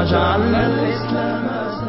وجعلنا الإسلام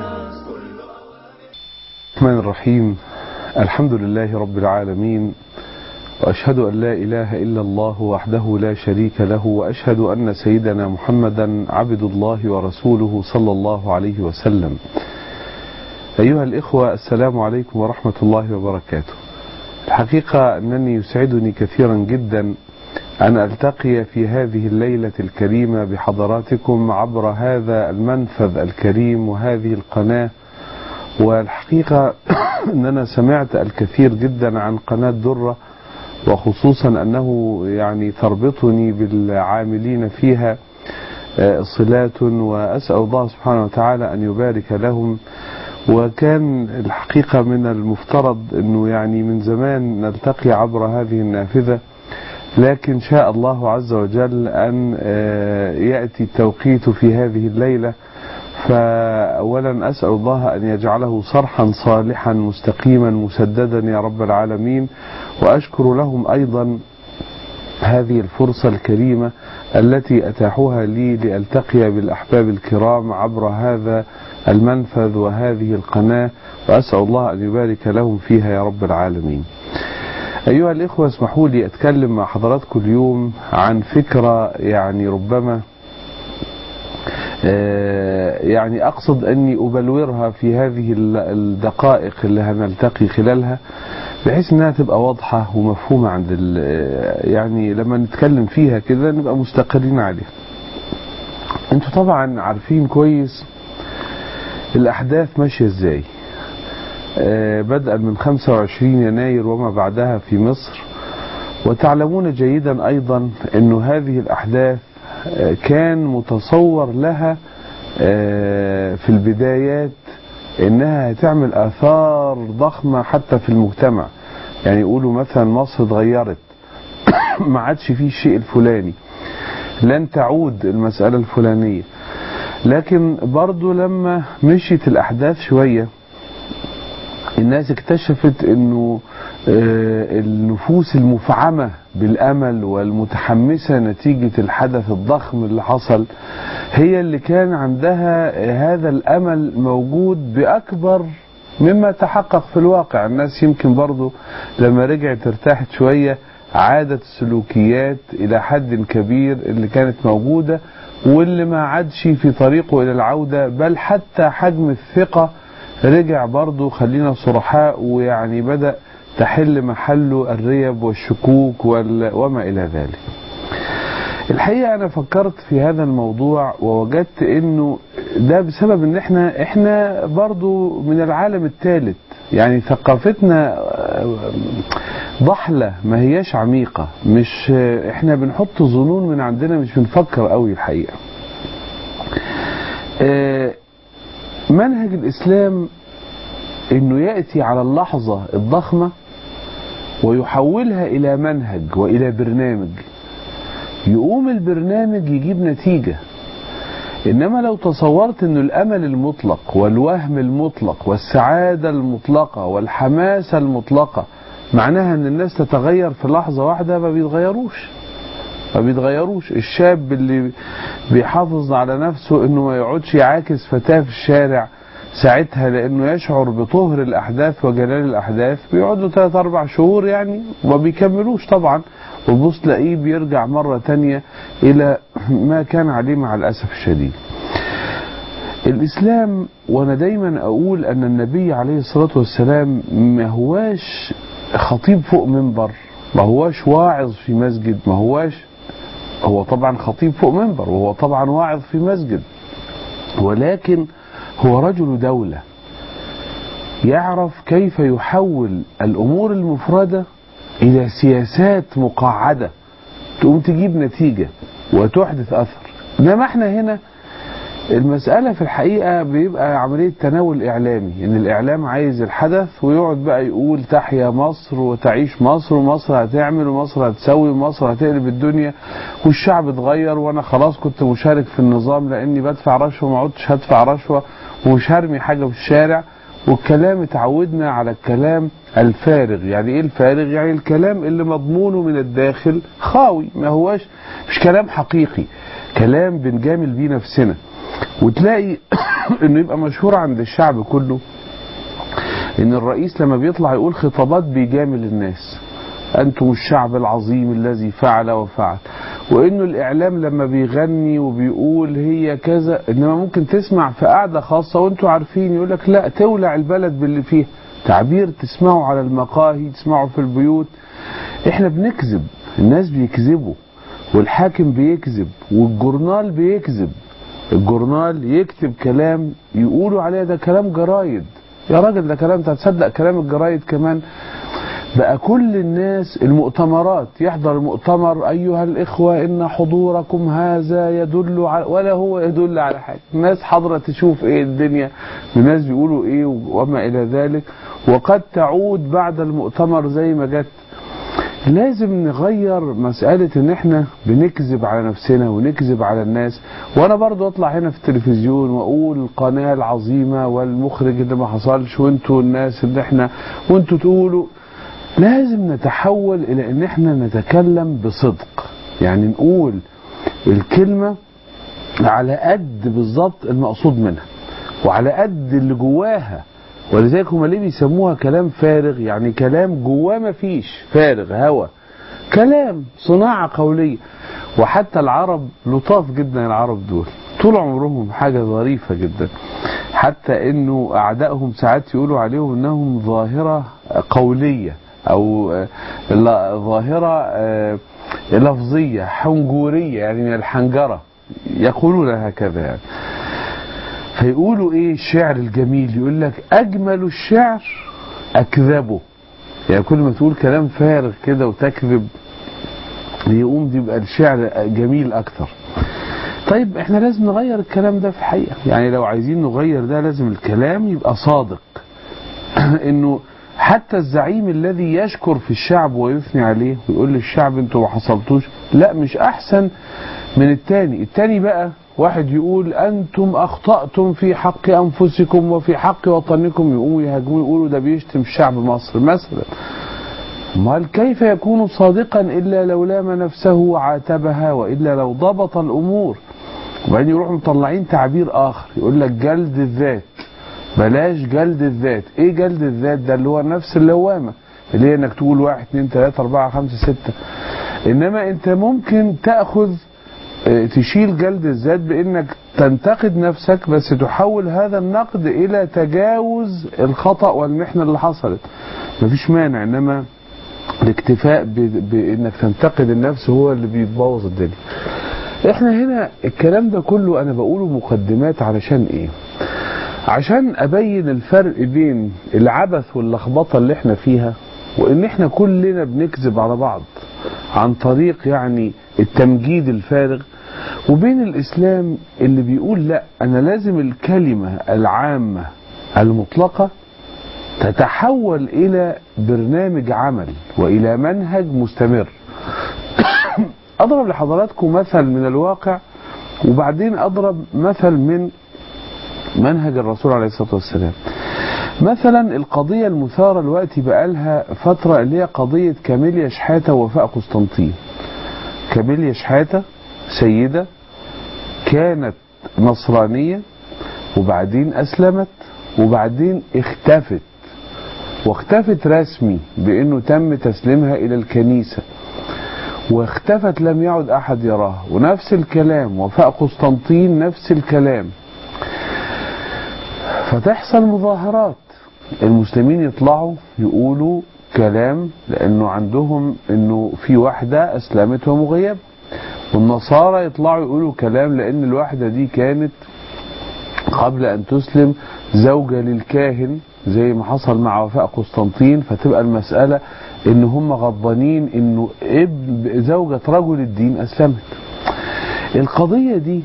الرحمن الرحيم. الحمد لله رب العالمين، وأشهد أن لا إله إلا الله وحده لا شريك له، وأشهد أن سيدنا محمدا عبد الله ورسوله صلى الله عليه وسلم. أيها الإخوة، السلام عليكم ورحمة الله وبركاته. الحقيقة أنني يسعدني كثيرا جدا أن ألتقي في هذه الليلة الكريمة بحضراتكم عبر هذا المنفذ الكريم وهذه القناة. والحقيقة أننا سمعت الكثير جدا عن قناة درة، وخصوصا أنه يعني تربطني بالعاملين فيها صلات، وأسأل الله سبحانه وتعالى أن يبارك لهم. وكان الحقيقة من المفترض أنه يعني من زمان نلتقي عبر هذه النافذة، لكن شاء الله عز وجل أن يأتي التوقيت في هذه الليلة. فأولا أسأل الله أن يجعله صرحا صالحا مستقيما مسددا يا رب العالمين، وأشكر لهم أيضا هذه الفرصة الكريمة التي أتاحوها لي لألتقي بالأحباب الكرام عبر هذا المنفذ وهذه القناة، وأسأل الله أن يبارك لهم فيها يا رب العالمين. أيها الإخوة، اسمحوا لي أتكلم مع حضراتكم اليوم عن فكرة يعني ربما يعني أقصد أني أبلورها في هذه الدقائق اللي هنلتقي خلالها، بحيث أنها تبقى واضحة ومفهومة عند يعني لما نتكلم فيها كده نبقى مستقرين عليها. أنتوا طبعا عارفين كويس الأحداث ماشية إزاي، بدءا من 25 يناير وما بعدها في مصر. وتعلمون جيدا أيضا أن هذه الأحداث كان متصور لها في البدايات انها هتعمل اثار ضخمة حتى في المجتمع. يعني يقولوا مثلا مصر اتغيرت، ما عادش فيه الشيء الفلاني، لن تعود المسألة الفلانية. لكن برضو لما مشيت الاحداث شوية الناس اكتشفت انه النفوس المفعمة بالامل والمتحمسة نتيجة الحدث الضخم اللي حصل هي اللي كان عندها هذا الامل موجود باكبر مما تحقق في الواقع. الناس يمكن برضو لما رجعت ارتاحت شوية عادت السلوكيات الى حد كبير اللي كانت موجودة، واللي ما عادش في طريقه الى العودة، بل حتى حجم الثقة رجع برضو، خلينا صرحاء، ويعني بدأ تحل محله الريب والشكوك وما إلى ذلك. الحقيقة أنا فكرت في هذا الموضوع ووجدت إنه ده بسبب إن إحنا برضو من العالم الثالث، يعني ثقافتنا ضحلة ما هياش عميقة، مش إحنا بنحط ظنون من عندنا، مش بنفكر قوي الحقيقة. منهج الإسلام إنه يأتي على اللحظة الضخمة ويحولها إلى منهج وإلى برنامج، يقوم البرنامج يجيب نتيجة. إنما لو تصورت إنه الأمل المطلق والوهم المطلق والسعادة المطلقة والحماسة المطلقة معناها إن الناس تتغير في لحظة واحدة، ما بيتغيروش. الشاب اللي بيحافظ على نفسه إنه ما يقعدش يعاكس فتاة في الشارع ساعتها لأنه يشعر بطهر الأحداث وجلال الأحداث، بيقعدوا 3-4 شهور يعني وما بيكملوش طبعا، وبص تلاقيه بيرجع مرة تانية إلى ما كان عليه مع الأسف الشديد. الإسلام، وأنا دايما أقول أن النبي عليه الصلاة والسلام ما هواش خطيب فوق منبر، ما هواش واعظ في مسجد، ما هواش، هو طبعا خطيب فوق منبر وهو طبعا واعظ في مسجد، ولكن هو رجل دولة يعرف كيف يحول الأمور المفردة إلى سياسات مقعدة تقوم تجيب نتيجة وتحدث أثر. إنما احنا هنا المسألة في الحقيقة بيبقى عملية تناول إعلامي، إن الإعلام عايز الحدث ويقعد بقى يقول تحيا مصر وتعيش مصر، ومصر هتعمل ومصر هتسوي ومصر هتقلب الدنيا، والشعب اتغير، وأنا خلاص كنت مشارك في النظام لأني بدفع رشوة ما عدتش هدفع رشوة، ومش هرمي حاجة في الشارع. والكلام اتعودنا على الكلام الفارغ. يعني ايه الفارغ؟ يعني الكلام اللي مضمونه من الداخل خاوي، ما هواش مش كلام حقيقي، كلام بنجامل بيه نفسنا. وتلاقي انه يبقى مشهور عند الشعب كله ان الرئيس لما بيطلع يقول خطابات بيجامل الناس، انتم الشعب العظيم الذي فعل وفعل، وانه الاعلام لما بيغني وبيقول هي كذا، انما ممكن تسمع في قعده خاصه وانتم عارفين يقول لك لا تولع البلد باللي فيها، تعبير تسمعوا على المقاهي، تسمعوا في البيوت. احنا بنكذب، الناس بيكذبوا، والحاكم بيكذب، والجورنال بيكذب، الجورنال يكتب كلام يقولوا عليه ده كلام جرايد. يا راجل ده كلام، انت هتصدق كلام الجرايد كمان؟ بقى كل الناس المؤتمرات، يحضر المؤتمر ايها الاخوه ان حضوركم هذا يدل على، ولا هو يدل على حاجه، الناس حاضره تشوف ايه الدنيا، الناس بيقولوا ايه وما الى ذلك، وقد تعود بعد المؤتمر زي ما جت. لازم نغير مسألة ان احنا بنكذب على نفسنا ونكذب على الناس. وانا برضو اطلع هنا في التلفزيون واقول القناة العظيمة والمخرج اللي ما حصلش وانتوا الناس اللي احنا، وانتوا تقولوا. لازم نتحول الى ان احنا نتكلم بصدق، يعني نقول الكلمة على قد بالظبط المقصود منها وعلى قد اللي جواها. ولذلك هم ليه بيسموها كلام فارغ؟ يعني كلام جواه ما فيش، فارغ، هوا، كلام صناعة قولية. وحتى العرب لطاف جدا، العرب دول طول عمرهم حاجة ظريفة جدا، حتى انه اعدائهم ساعات يقولوا عليهم انهم ظاهرة قولية او ظاهرة لفظية حنجورية، يعني من الحنجرة، يقولون هكذا يعني. فيقولوا ايه الشعر الجميل، يقول لك اجمل الشعر اكذبه، يعني كل ما تقول كلام فارغ كده وتكذب يقوم يبقى الشعر جميل اكتر. طيب احنا لازم نغير الكلام ده في الحقيقة، يعني لو عايزين نغير ده لازم الكلام يبقى صادق. انه حتى الزعيم الذي يشكر في الشعب ويثني عليه ويقول للشعب انتوا ما حصلتوش، لا مش احسن من التاني. التاني بقى واحد يقول انتم اخطأتم في حق انفسكم وفي حق وطنكم، يقوموا يهاجموا يقولوا ده بيشتم شعب مصر مثلا. امال كيف يكون صادقا الا لو لام نفسه وعاتبها، والا لو ضبط الامور. وبعدين يروحوا مطلعين تعبير اخر يقول لك جلد الذات، بلاش جلد الذات. ايه جلد الذات ده؟ اللي هو نفس اللوامة، اللي هي انك تقول 1 2 3 4 5 6. انما انت ممكن تأخذ تشيل جلد الذات بانك تنتقد نفسك، بس تحول هذا النقد الى تجاوز الخطأ والمحنة اللي حصلت، مفيش مانع. انما الاكتفاء بانك تنتقد النفس هو اللي بيتبوظ الدنيا. احنا هنا الكلام ده كله انا بقوله مقدمات علشان ايه؟ عشان ابين الفرق بين العبث واللخبطة اللي احنا فيها، وان احنا كلنا بنكذب على بعض عن طريق يعني التمجيد الفارغ، وبين الاسلام اللي بيقول لا، انا لازم الكلمة العامة المطلقة تتحول الى برنامج عمل والى منهج مستمر. اضرب لحضراتكم مثل من الواقع، وبعدين اضرب مثل من منهج الرسول عليه الصلاة والسلام. مثلا القضية المثارة الوقت بقالها فترة، اللي هي قضية كاميليا شحاتة ووفاء قسطنطين. كاميليا شحاتة سيدة كانت نصرانية وبعدين أسلمت وبعدين اختفت، واختفت رسمي بأنه تم تسليمها إلى الكنيسة، واختفت لم يعد أحد يراها. ونفس الكلام وفاء قسطنطين، نفس الكلام. فتحصل مظاهرات، المسلمين يطلعوا يقولوا كلام لأنه عندهم أنه في واحدة أسلمت ومغيب، والنصارى يطلعوا يقولوا كلام لأن الواحدة دي كانت قبل أن تسلم زوجة للكاهن زي ما حصل مع وفاء قسطنطين. فتبقى المسألة ان هم غضبانين انه زوجة رجل الدين اسلمت. القضية دي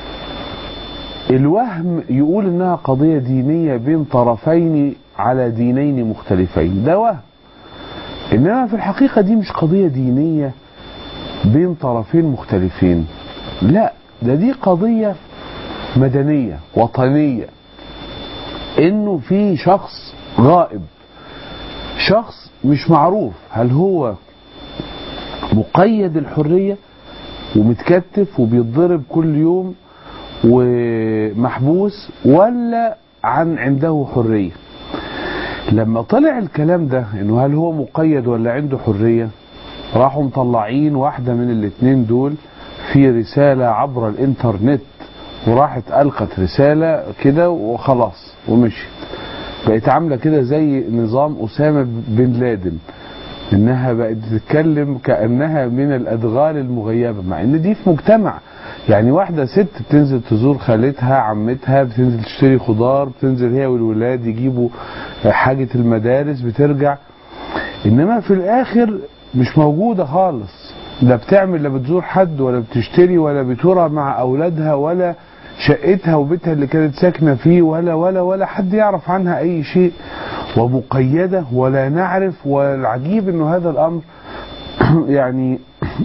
الوهم يقول انها قضية دينية بين طرفين على دينين مختلفين، ده وهم. انما في الحقيقة دي مش قضية دينية بين طرفين مختلفين، لا، دي قضية مدنية وطنية. انه في شخص غائب، شخص مش معروف هل هو مقيد الحرية ومتكتف وبيتضرب كل يوم، ومحبوس ولا عنده حرية. لما طلع الكلام ده انه هل هو مقيد ولا عنده حرية، راحوا مطلعين واحدة من الاتنين دول في رسالة عبر الانترنت، وراحت ألقت رسالة كده وخلاص ومشيت. بقت عاملة كده زي نظام أسامة بن لادن، انها بقت تتكلم كأنها من الأدغال المغيبة، مع ان دي في مجتمع. يعني واحدة ست بتنزل تزور خالتها عمتها، بتنزل تشتري خضار، بتنزل هي والولاد يجيبوا حاجة المدارس، بترجع. انما في الاخر مش موجودة خالص، لا بتعمل، لا بتزور حد ولا بتشتري ولا بترى مع اولادها ولا شقتها وبيتها اللي كانت ساكنة فيه ولا حد يعرف عنها اي شيء، ومقيدة ولا نعرف. والعجيب انه هذا الامر يعني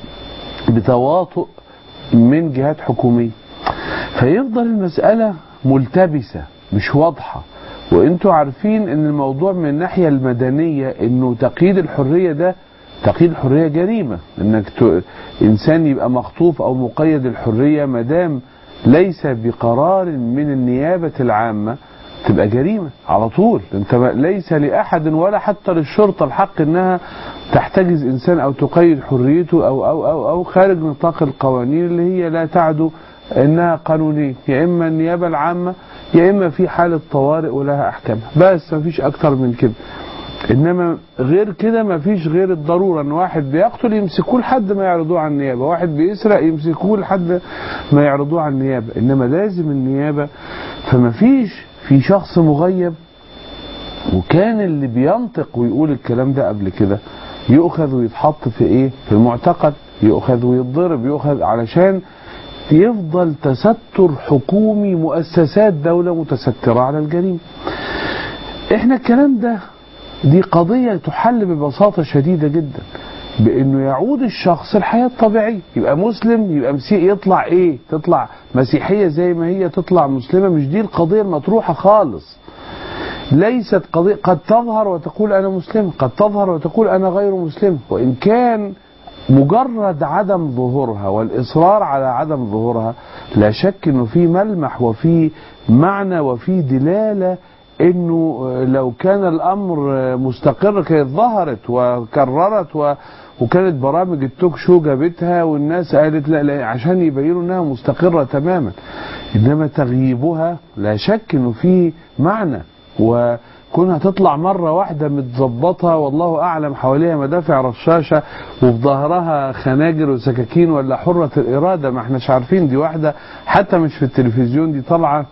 بتواطؤ من جهات حكومية، فيفضل المسألة ملتبسة مش واضحة. وانتوا عارفين ان الموضوع من الناحية المدنية انه تقييد الحرية ده، تقييد الحرية جريمة. انك انسان يبقى مخطوف او مقيد الحرية مدام ليس بقرار من النيابة العامة تبقى جريمة على طول. انت ليس لأحد ولا حتى للشرطة الحق انها تحتجز انسان او تقيد حريته او خارج نطاق القوانين اللي هي لا تعدو انها قانونية، يا اما النيابة العامة يا اما في حالة طوارئ ولها احكامها، بس ما فيش اكتر من كده. انما غير كده ما فيش غير الضرورة ان واحد بيقتل يمسكوه لحد ما يعرضوه على النيابة، واحد بيسرق يمسكوه لحد ما يعرضوه على النيابة، انما لازم النيابة. فما فيش في شخص مغيب. وكان اللي بينطق ويقول الكلام ده قبل كده يؤخذ ويتحط في ايه؟ في المعتقل، يؤخذ ويتضرب، يؤخذ علشان يفضل تستر حكومي، مؤسسات دولة متسترة على الجريمة. احنا الكلام ده دي قضية تحل ببساطة شديدة جدا بانه يعود الشخص الحياة الطبيعية، يبقى مسلم، يبقى مسيحي، يطلع ايه؟ تطلع مسيحية زي ما هي، تطلع مسلمة. مش دي القضية المطروحة خالص. ليست قضية قد تظهر وتقول انا مسلم، قد تظهر وتقول انا غير مسلم، وان كان مجرد عدم ظهورها والإصرار على عدم ظهورها لا شك انه في ملمح وفي معنى وفي دلالة انه لو كان الامر مستقر كانت ظهرت وكررت وكانت برامج التوك شو جابتها والناس قالت لا عشان يبينوا انها مستقرة تماما. انما تغييبها لا شك انه في معنى، وكونها تطلع مرة واحدة متظبطة والله أعلم حواليها مدافع رشاشة وفي ظهرها خناجر وسكاكين، ولا حرة الإرادة ما احناش عارفين. دي واحدة حتى مش في التلفزيون، دي طالعة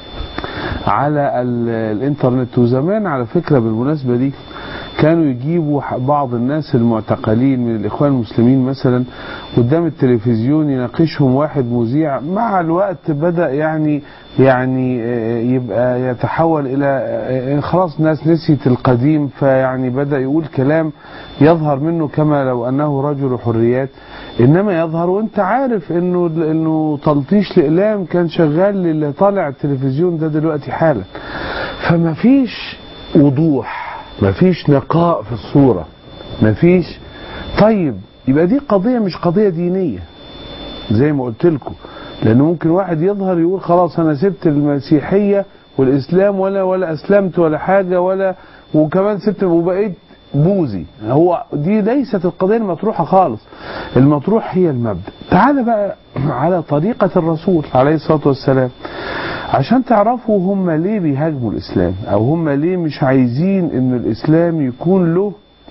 على الانترنت. وزمان على فكرة بالمناسبة دي كانوا يجيبوا بعض الناس المعتقلين من الإخوان المسلمين مثلا قدام التلفزيون يناقشهم واحد مذيع، مع الوقت بدأ يعني يبقى يتحول إلى خلاص ناس نسيت القديم، فيعني بدأ يقول كلام يظهر منه كما لو أنه رجل حريات، إنما يظهر وانت عارف إنه تلطيش الإعلام كان شغال اللي طالع التلفزيون ده دلوقتي حالا. فما فيش وضوح، ما فيش نقاء في الصورة، ما فيش. طيب يبقى دي قضية مش قضية دينية زي ما قلت لكم، لأنه ممكن واحد يظهر يقول خلاص أنا سبت المسيحية والإسلام ولا أسلمت ولا حاجة وكمان سبت وبقيت بوذي. هو دي ليست القضية المطروحة خالص. المطروح هي المبدأ. تعال بقى على طريقة الرسول عليه الصلاة والسلام عشان تعرفوا هم ليه بيهاجموا الإسلام، أو هم ليه مش عايزين إن الإسلام يكون له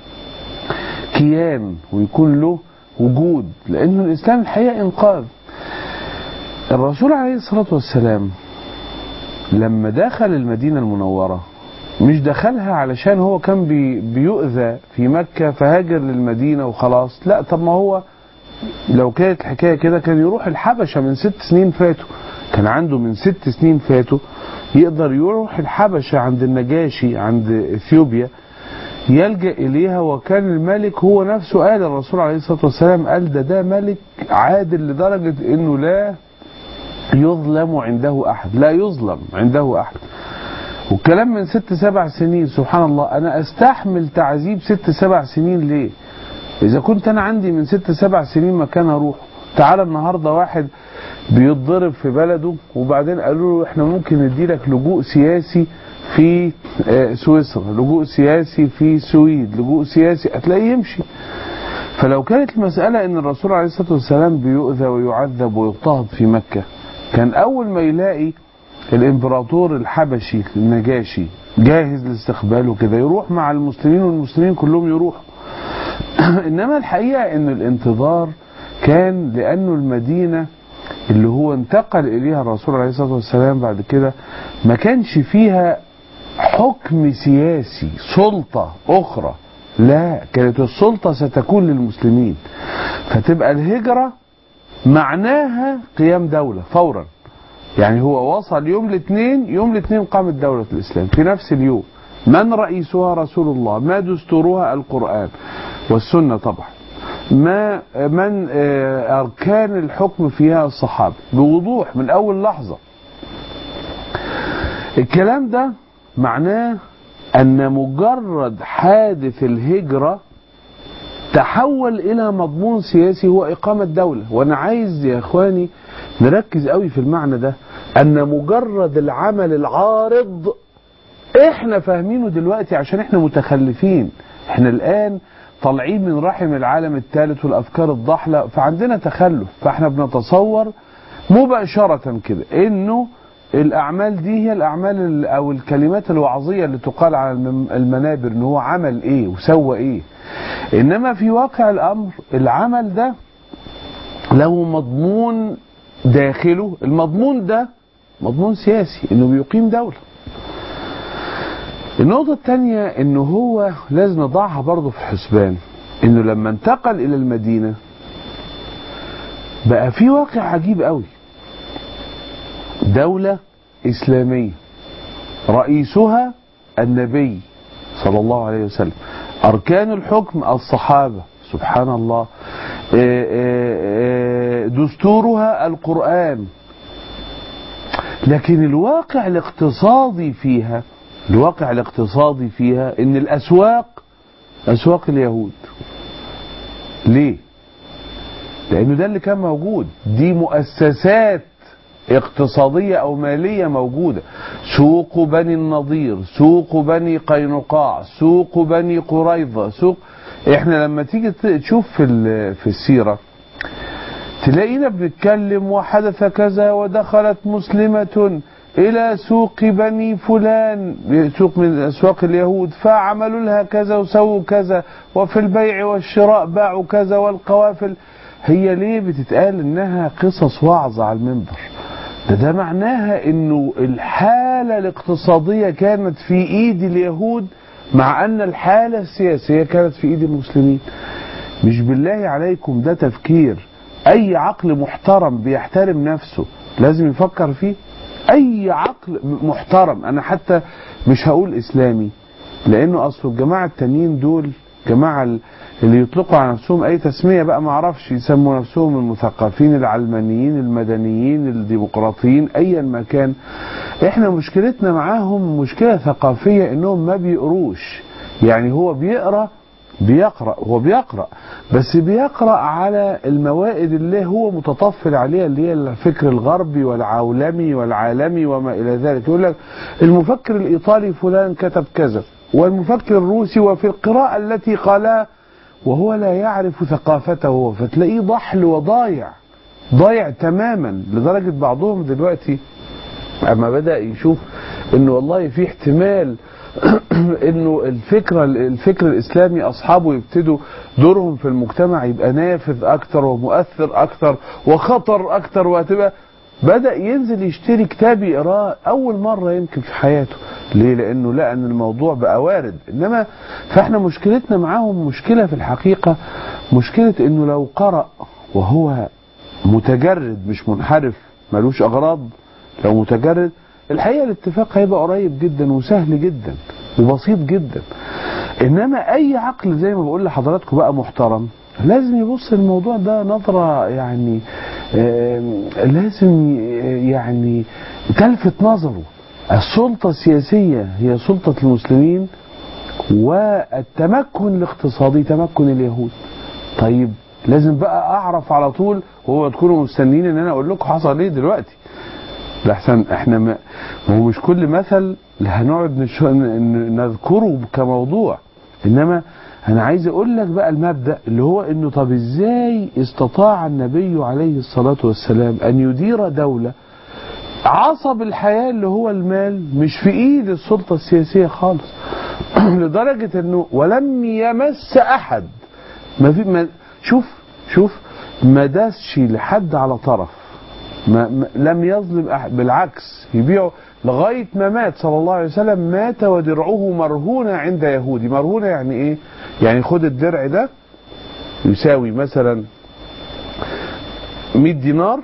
كيان ويكون له وجود. لأن الإسلام الحقيقة إنقاذ. الرسول عليه الصلاة والسلام لما دخل المدينة المنورة مش دخلها علشان هو كان بيؤذى في مكة فهاجر للمدينة وخلاص، لا. طب ما هو لو كانت الحكاية كده كان يروح الحبشة من 6 سنين فاتوا، كان عنده من 6 سنين فاتوا يقدر يروح الحبشة عند النجاشي عند اثيوبيا يلجأ إليها، وكان الملك هو نفسه قال الرسول عليه الصلاة والسلام قال ده ملك عادل لدرجة إنه لا يظلم عنده أحد، لا يظلم عنده أحد. والكلام من 6-7 سنين. سبحان الله، أنا أستحمل تعذيب 6-7 سنين ليه؟ إذا كنت أنا عندي من 6-7 سنين مكان أروح، تعالى النهاردة واحد بيتضرب في بلده وبعدين قالوا له احنا ممكن نديلك لجوء سياسي في سويسرا، لجوء سياسي في السويد، لجوء سياسي، هتلاقيه يمشي. فلو كانت المسألة ان الرسول عليه الصلاة والسلام بيؤذى ويعذب ويضطهد في مكة، كان اول ما يلاقي الامبراطور الحبشي النجاشي جاهز لاستقباله كده يروح مع المسلمين والمسلمين كلهم يروحوا. انما الحقيقة ان الانتظار كان لانه المدينة اللي هو انتقل اليها الرسول عليه الصلاة والسلام بعد كده ما كانش فيها حكم سياسي، سلطة اخرى، لا، كانت السلطة ستكون للمسلمين. فتبقى الهجرة معناها قيام دولة فورا. يعني هو وصل يوم الاثنين قامت دولة الإسلام في نفس اليوم. من رئيسها؟ رسول الله. ما دستورها؟ القرآن والسنة طبعا. من أركان الحكم فيها؟ الصحابة، بوضوح من أول لحظة. الكلام ده معناه أن مجرد حادث الهجرة تحول إلى مضمون سياسي هو إقامة دولة. وأنا عايز يا إخواني نركز قوي في المعنى ده، أن مجرد العمل العارض إحنا فاهمينه دلوقتي عشان إحنا متخلفين. إحنا الآن طالعين من رحم العالم الثالث والأفكار الضحلة، فعندنا تخلف، فإحنا بنتصور مباشرة كده إنه الأعمال دي هي الأعمال أو الكلمات الوعظية اللي تقال على المنابر إن هو عمل إيه وسوى إيه. إنما في واقع الأمر العمل ده له مضمون داخله، المضمون ده مضمون سياسي إنه بيقيم دولة. النقطة الثانية إنه هو لازم نضعها برضه في الحسبان، إنه لما انتقل إلى المدينة بقى في واقع عجيب قوي. دولة إسلامية رئيسها النبي صلى الله عليه وسلم، أركان الحكم الصحابة، سبحان الله، دستورها القرآن. لكن الواقع الاقتصادي فيها إن الأسواق أسواق اليهود. ليه؟ لأنه ده اللي كان موجود، دي مؤسسات اقتصادية أو مالية موجودة. سوق بني النضير، سوق بني قينقاع، سوق بني قريظة، سوق. احنا لما تيجي تشوف في السيرة تلاقينا بنتكلم وحدث كذا ودخلت مسلمة إلى سوق بني فلان، سوق من أسواق اليهود، فعملوا لها كذا وسووا كذا، وفي البيع والشراء باعوا كذا، والقوافل. هي ليه بتتقال إنها قصص وعظ على المنبر؟ ده معناها إنه الحالة الاقتصادية كانت في إيد اليهود، مع أن الحالة السياسية كانت في إيد المسلمين. مش بالله عليكم ده تفكير أي عقل محترم بيحترم نفسه لازم يفكر فيه؟ أي عقل محترم، أنا حتى مش هقول إسلامي، لأنه أصل الجماعة التانيين دول جماعة اللي يطلقوا على نفسهم أي تسمية بقى، ما أعرفش، يسموا نفسهم المثقفين، العلمانيين، المدنيين، الديمقراطيين، أيا ما كان. إحنا مشكلتنا معاهم مشكلة ثقافية، إنهم ما بيقروش. يعني هو بيقرأ بس بيقرأ على الموائد اللي هو متطفل عليها، اللي هي الفكر الغربي والعولمي والعالمي وما إلى ذلك. يقول لك المفكر الإيطالي فلان كتب كذا، والمفكر الروسي، وفي القراءة التي قالها وهو لا يعرف ثقافته، فتلاقيه ضحل وضايع تماما. لدرجة بعضهم دلوقتي اما بدأ يشوف انه والله في احتمال انه الفكر الاسلامي اصحابه يبتدوا دورهم في المجتمع يبقى نافذ اكتر ومؤثر اكتر وخطر اكتر، وهتبقى بدأ ينزل يشتري كتاب يقراه اول مرة يمكن في حياته. ليه؟ لانه لقى ان الموضوع بقى وارد. انما فاحنا مشكلتنا معاهم مشكلة في الحقيقة، مشكلة انه لو قرأ وهو متجرد مش منحرف ملوش اغراض، لو متجرد الحقيقة الاتفاق هيبقى قريب جدا وسهل جدا وبسيط جدا. انما اي عقل زي ما بقول لحضراتكم بقى محترم لازم يبص الموضوع ده نظرة يعني لازم يعني تلفت نظره. السلطة السياسية هي سلطة المسلمين، والتمكن الاقتصادي تمكن اليهود. طيب لازم بقى اعرف على طول، وهو تكونوا مستنيين ان انا اقول لكم حصل ايه دلوقتي. لحسن احنا ما هو مش كل مثل هنقعد نذكره كموضوع، انما انا عايز اقول لك بقى المبدأ اللي هو انه طب ازاي استطاع النبي عليه الصلاة والسلام ان يدير دولة عصب الحياة اللي هو المال مش في ايد السلطة السياسية خالص لدرجة انه ولم يمس احد، شوف ما داسش لحد على طرف، لم يظلم أحد، بالعكس يبيعه لغاية ما مات صلى الله عليه وسلم. مات ودرعه مرهونة عند يهودي. مرهونة يعني ايه؟ يعني خد الدرع ده يساوي مثلا 100 دينار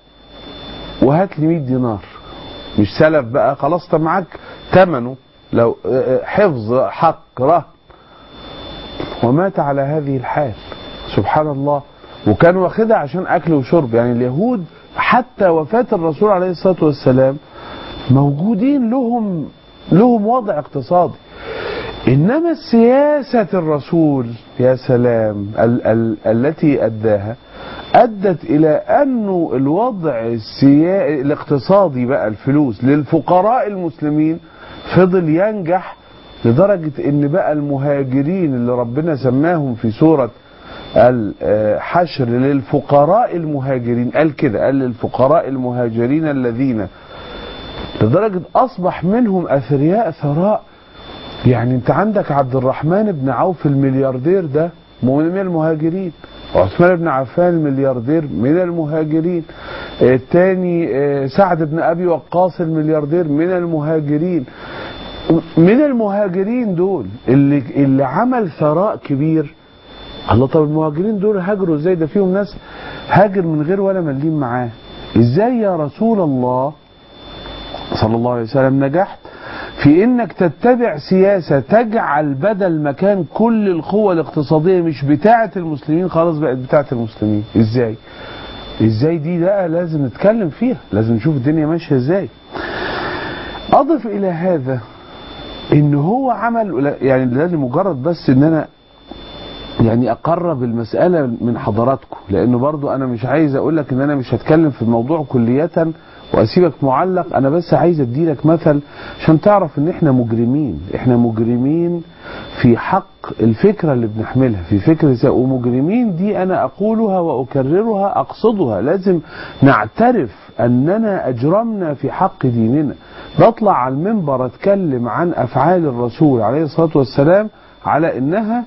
وهات لي 100 دينار، مش سلف بقى، خلاص طب معاك ثمنه، لو حفظ حق رهن. ومات على هذه الحال سبحان الله، وكان واخدها عشان اكل وشرب. يعني اليهود حتى وفاة الرسول عليه الصلاة والسلام موجودين لهم وضع اقتصادي، انما سياسة الرسول يا سلام التي اداها ادت الى انه الوضع الاقتصادي بقى الفلوس للفقراء المسلمين فضل ينجح، لدرجة ان بقى المهاجرين اللي ربنا سماهم في سورة الحشر للفقراء المهاجرين، قال كده، قال للفقراء المهاجرين الذين، لدرجة أصبح منهم أثرياء ثراء. يعني أنت عندك عبد الرحمن بن عوف الملياردير ده من المهاجرين، وعثمان بن عفان الملياردير من المهاجرين، الثاني سعد بن أبي وقاص الملياردير من المهاجرين. من المهاجرين دول اللي عمل ثراء كبير. الله، طب المهاجرين دول هاجروا ازاي؟ ده فيهم ناس هاجر من غير ولا مليم معاه. ازاي يا رسول الله صلى الله عليه وسلم نجحت في انك تتبع سياسة تجعل بدل مكان كل القوة الاقتصادية مش بتاعة المسلمين خلاص بقت بتاعة المسلمين؟ ازاي دي بقى لازم نتكلم فيها، لازم نشوف الدنيا ماشية ازاي. اضف الى هذا ان هو عمل، يعني لازم مجرد بس ان انا يعني اقرب المسألة من حضراتكم، لانه برضو انا مش عايز اقول لك ان انا مش هتكلم في الموضوع كلية واسيبك معلق، انا بس عايز اديلك مثل عشان تعرف ان احنا مجرمين في حق الفكرة اللي بنحملها، في فكرة ومجرمين دي انا اقولها واكررها اقصدها. لازم نعترف اننا اجرمنا في حق ديننا. بطلع على المنبر اتكلم عن افعال الرسول عليه الصلاة والسلام على انها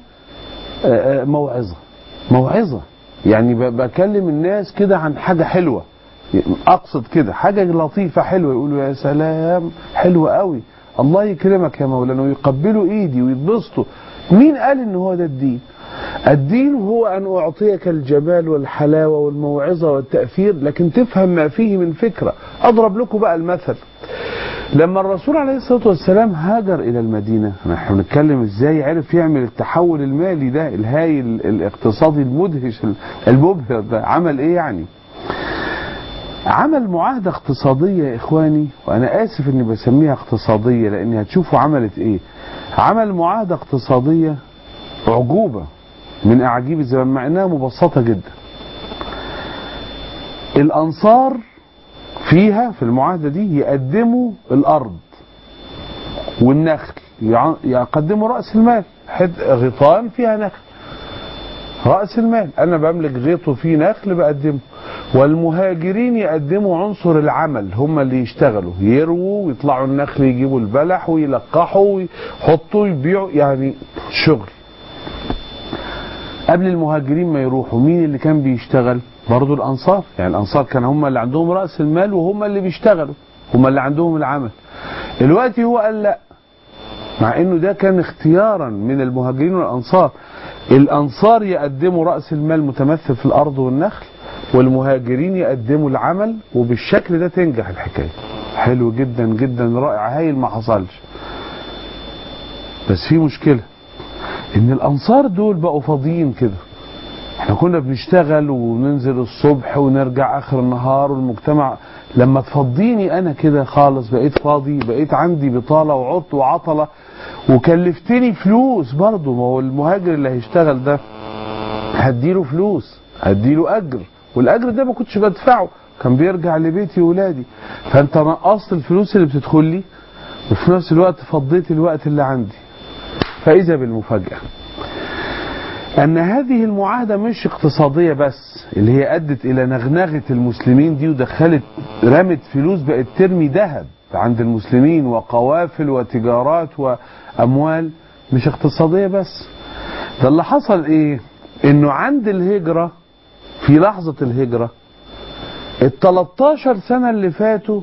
موعظة، يعني بكلم الناس كده عن حاجة حلوة، اقصد كده حاجة لطيفة حلوة، يقولوا يا سلام حلوة قوي، الله يكرمك يا مولانا، ويقبلوا ايدي ويتبسطوا. مين قال ان هو ده الدين؟ الدين هو ان اعطيك الجمال والحلاوة والموعظة والتأثير، لكن تفهم ما فيه من فكرة. اضرب لكم بقى المثل. لما الرسول عليه الصلاة والسلام هاجر إلى المدينة، نحن بنتكلم إزاي عرف يعمل التحول المالي ده الهائل الاقتصادي المدهش المبهر ده. عمل إيه يعني؟ عمل معاهدة اقتصادية يا إخواني، وأنا آسف إني بسميها اقتصادية لأني هتشوفوا عملت إيه. عمل معاهدة اقتصادية أعجوبة من أعاجيب الزمان، مع إنها مبسطة جدا. الأنصار فيها في المعاهدة دي يقدموا الأرض والنخل، يقدموا رأس المال، غيطان فيها نخل، رأس المال أنا بملك غيط وفيه نخل بقدمه. والمهاجرين يقدموا عنصر العمل، هم اللي يشتغلوا، يرووا ويطلعوا النخل، يجيبوا البلح ويلقحوا ويحطوا يبيعوا، يعني شغل. قبل المهاجرين ما يروحوا مين اللي كان بيشتغل؟ برضو الأنصار. يعني الأنصار كان هم اللي عندهم رأس المال وهم اللي بيشتغلوا، هم اللي عندهم العمل. دلوقتي هو قال لا، مع انه ده كان اختيارا من المهاجرين والأنصار. الأنصار يقدموا رأس المال متمثل في الأرض والنخل، والمهاجرين يقدموا العمل، وبالشكل ده تنجح الحكاية. حلو جدا جدا، رائع هايل، ما حصلش. بس في مشكلة ان الأنصار دول بقوا فاضيين كده. احنا كنا بنشتغل وننزل الصبح ونرجع اخر النهار، والمجتمع لما تفضيني انا كده خالص بقيت فاضي، بقيت عندي بطالة وعط وعطلة، وكلفتني فلوس برضو. ما هو المهاجر اللي هيشتغل ده هديله فلوس، هديله اجر، والاجر ده ما كنتش بدفعه، كان بيرجع لبيتي وولادي. فانت نقصت الفلوس اللي بتدخل لي وفي نفس الوقت فضيت الوقت اللي عندي. فاذا بالمفاجأة ان هذه المعاهدة مش اقتصادية بس اللي هي ادت الى نغنغة المسلمين دي ودخلت رمت فلوس بقت ترمي ذهب عند المسلمين وقوافل وتجارات واموال، مش اقتصادية بس. ده اللي حصل ايه؟ انه عند الهجرة، في لحظة الهجرة ال13 سنة اللي فاتوا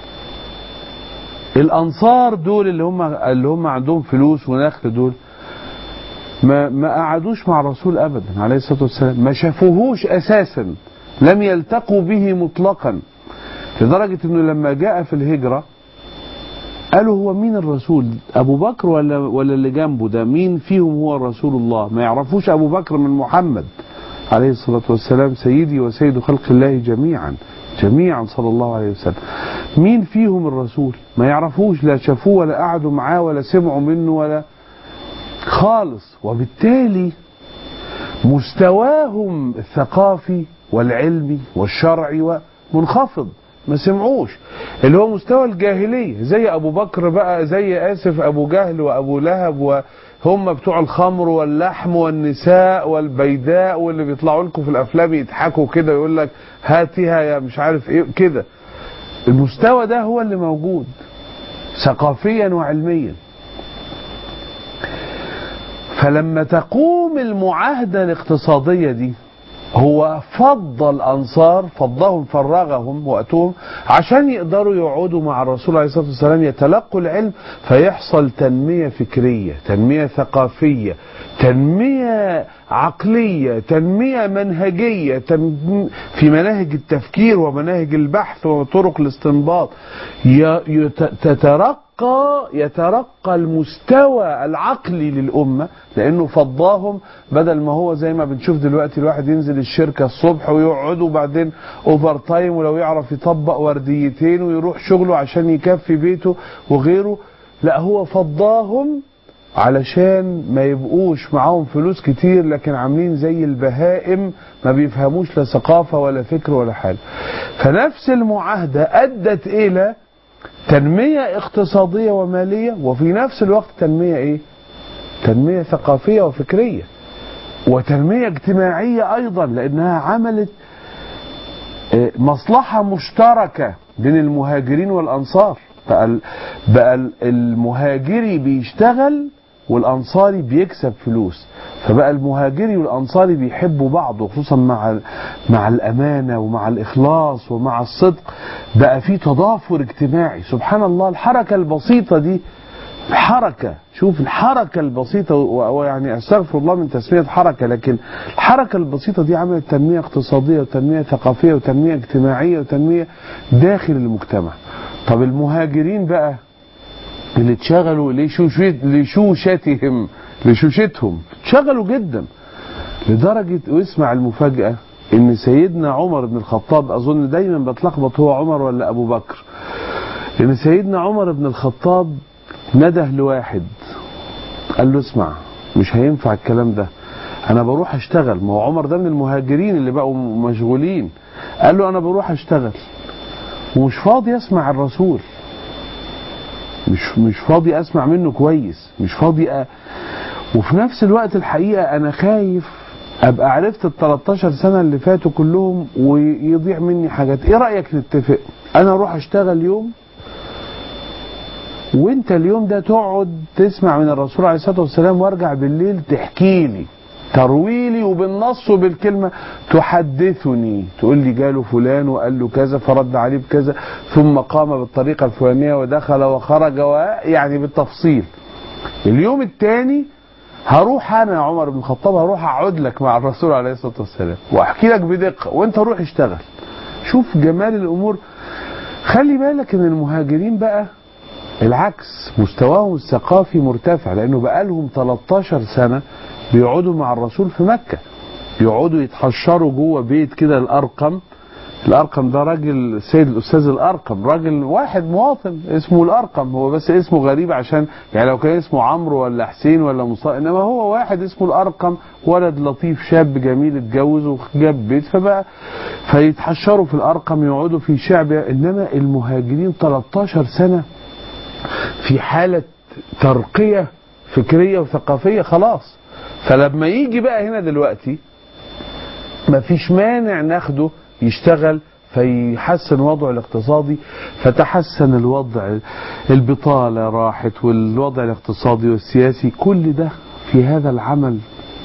الانصار دول اللي هم عندهم فلوس ونخل دول ما قعدوش مع الرسول ابدا عليه الصلاة والسلام، ما شافوهوش اساسا، لم يلتقوا به مطلقا، لدرجة انه لما جاء في الهجرة قالوا هو مين الرسول؟ ابو بكر ولا اللي جنبه ده؟ مين فيهم هو رسول الله؟ ما يعرفوش ابو بكر من محمد عليه الصلاة والسلام سيدي وسيد خلق الله جميعا صلى الله عليه وسلم. مين فيهم الرسول؟ ما يعرفوش، لا شافوه ولا قعدوا معاه ولا سمعوا منه ولا خالص. وبالتالي مستواهم الثقافي والعلمي والشرعي منخفض، ما سمعوش، اللي هو مستوى الجاهلية، زي أبو بكر بقى، زي أبو جهل وأبو لهب، وهم بتوع الخمر واللحم والنساء والبيداء، واللي بيطلعوا لكم في الأفلام يضحكوا كده يقول لك هاتها يا مش عارف إيه كده. المستوى ده هو اللي موجود ثقافيا وعلميا. فلما تقوم المعاهدة الاقتصادية دي، هو فضل الأنصار، فضهم فرغهم وقتهم عشان يقدروا يقعدوا مع الرسول عليه الصلاة والسلام يتلقوا العلم، فيحصل تنمية فكرية، تنمية ثقافية، تنمية عقلية، تنمية منهجية في مناهج التفكير ومناهج البحث وطرق الاستنباط. يترقى المستوى العقلي للأمة، لأنه فضاهم، بدل ما هو زي ما بنشوف دلوقتي الواحد ينزل الشركة الصبح ويقعد وبعدين اوفر تايم، ولو يعرف يطبق ورديتين ويروح شغله عشان يكفي بيته وغيره. لا، هو فضاهم علشان ما يبقوش معاهم فلوس كتير لكن عاملين زي البهائم، ما بيفهموش لا ثقافة ولا فكر ولا حاجة. فنفس المعاهدة أدت إلى تنمية اقتصادية ومالية، وفي نفس الوقت تنمية ثقافية وفكرية، وتنمية اجتماعية أيضا، لأنها عملت مصلحة مشتركة بين المهاجرين والأنصار. بقى المهاجري بيشتغل والأنصاري بيكسب فلوس، فبقى المهاجري والأنصاري بيحبوا بعض، وخصوصا مع الأمانة ومع الإخلاص ومع الصدق، بقى في تضافر اجتماعي. سبحان الله، الحركة البسيطة دي، شوف الحركة البسيطة، ويعني أستغفر الله من تسمية حركة، لكن الحركة البسيطة دي عملت تنمية اقتصادية وتنمية ثقافية وتنمية اجتماعية وتنمية داخل المجتمع. طب المهاجرين بقى اللي اتشغلوا لشوشتهم اتشغلوا جدا، لدرجة، واسمع المفاجأة، ان سيدنا عمر بن الخطاب، اظن دايما بتلخبط هو عمر ولا ابو بكر، ان سيدنا عمر بن الخطاب نده لواحد قال له اسمع، مش هينفع الكلام ده، انا بروح اشتغل. ما هو عمر ده من المهاجرين اللي بقوا مشغولين، قال له انا بروح اشتغل ومش فاضي اسمع الرسول، مش فاضي اسمع منه كويس، مش فاضي وفي نفس الوقت الحقيقة انا خايف ابقى عرفت ال13 سنة اللي فاتوا كلهم ويضيع مني حاجات. ايه رأيك نتفق، انا اروح اشتغل يوم وانت اليوم ده تقعد تسمع من الرسول عليه الصلاة والسلام، وارجع بالليل تحكي لي، تروي لي وبالنص وبالكلمة، تحدثني، تقول لي جاله فلان وقال له كذا فرد عليه بكذا، ثم قام بالطريقة الفلانية ودخل وخرج، يعني بالتفصيل. اليوم الثاني هروح انا يا عمر بن الخطاب، هروح اقعد لك مع الرسول عليه الصلاة والسلام واحكي لك بدقة، وانت روح اشتغل. شوف جمال الامور. خلي بالك ان المهاجرين بقى العكس، مستواهم الثقافي مرتفع، لانه بقى لهم 13 سنة بيقعدوا مع الرسول في مكة، يقعدوا يتحشروا جوه بيت كده الأرقم الأرقم ده راجل السيد الأستاذ الأرقم، راجل واحد مواطن اسمه الأرقم، هو بس اسمه غريب عشان يعني لو كان اسمه عمرو ولا حسين ولا مصطفى، إنما هو واحد اسمه الأرقم، ولد لطيف شاب جميل اتجوز وجاب بيت، فبقى فيتحشروا في الأرقم يقعدوا في شعب. إنما المهاجرين 13 سنة في حالة ترقية فكرية وثقافية خلاص. فلما يجي بقى هنا دلوقتي مفيش مانع ناخده يشتغل فيحسن وضعه الاقتصادي، فتحسن الوضع، البطالة راحت والوضع الاقتصادي والسياسي، كل ده في هذا العمل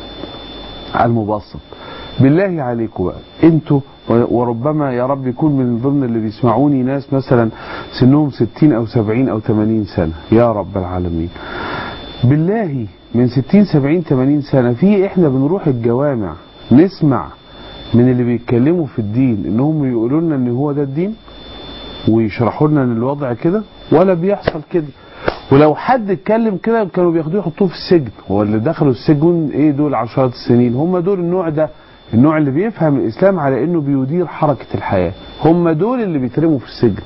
المبسط. بالله عليكم بقى انتوا، وربما يا رب يكون من ضمن اللي بيسمعوني ناس مثلا سنهم 60 أو 70 أو 80 سنة، يا رب العالمين بالله من 60 70 80 سنة في احنا بنروح الجوامع نسمع من اللي بيتكلموا في الدين انهم يقولوا لنا ان هو ده الدين ويشرحوا لنا ان الوضع كده، ولا بيحصل كده. ولو حد اتكلم كده كانوا بياخدوه يحطوه في السجن. هو اللي دخلوا السجن ايه دول عشرات السنين؟ هم دول النوع ده، النوع اللي بيفهم الاسلام على انه بيدير حركة الحياة، هم دول اللي بيترموا في السجن.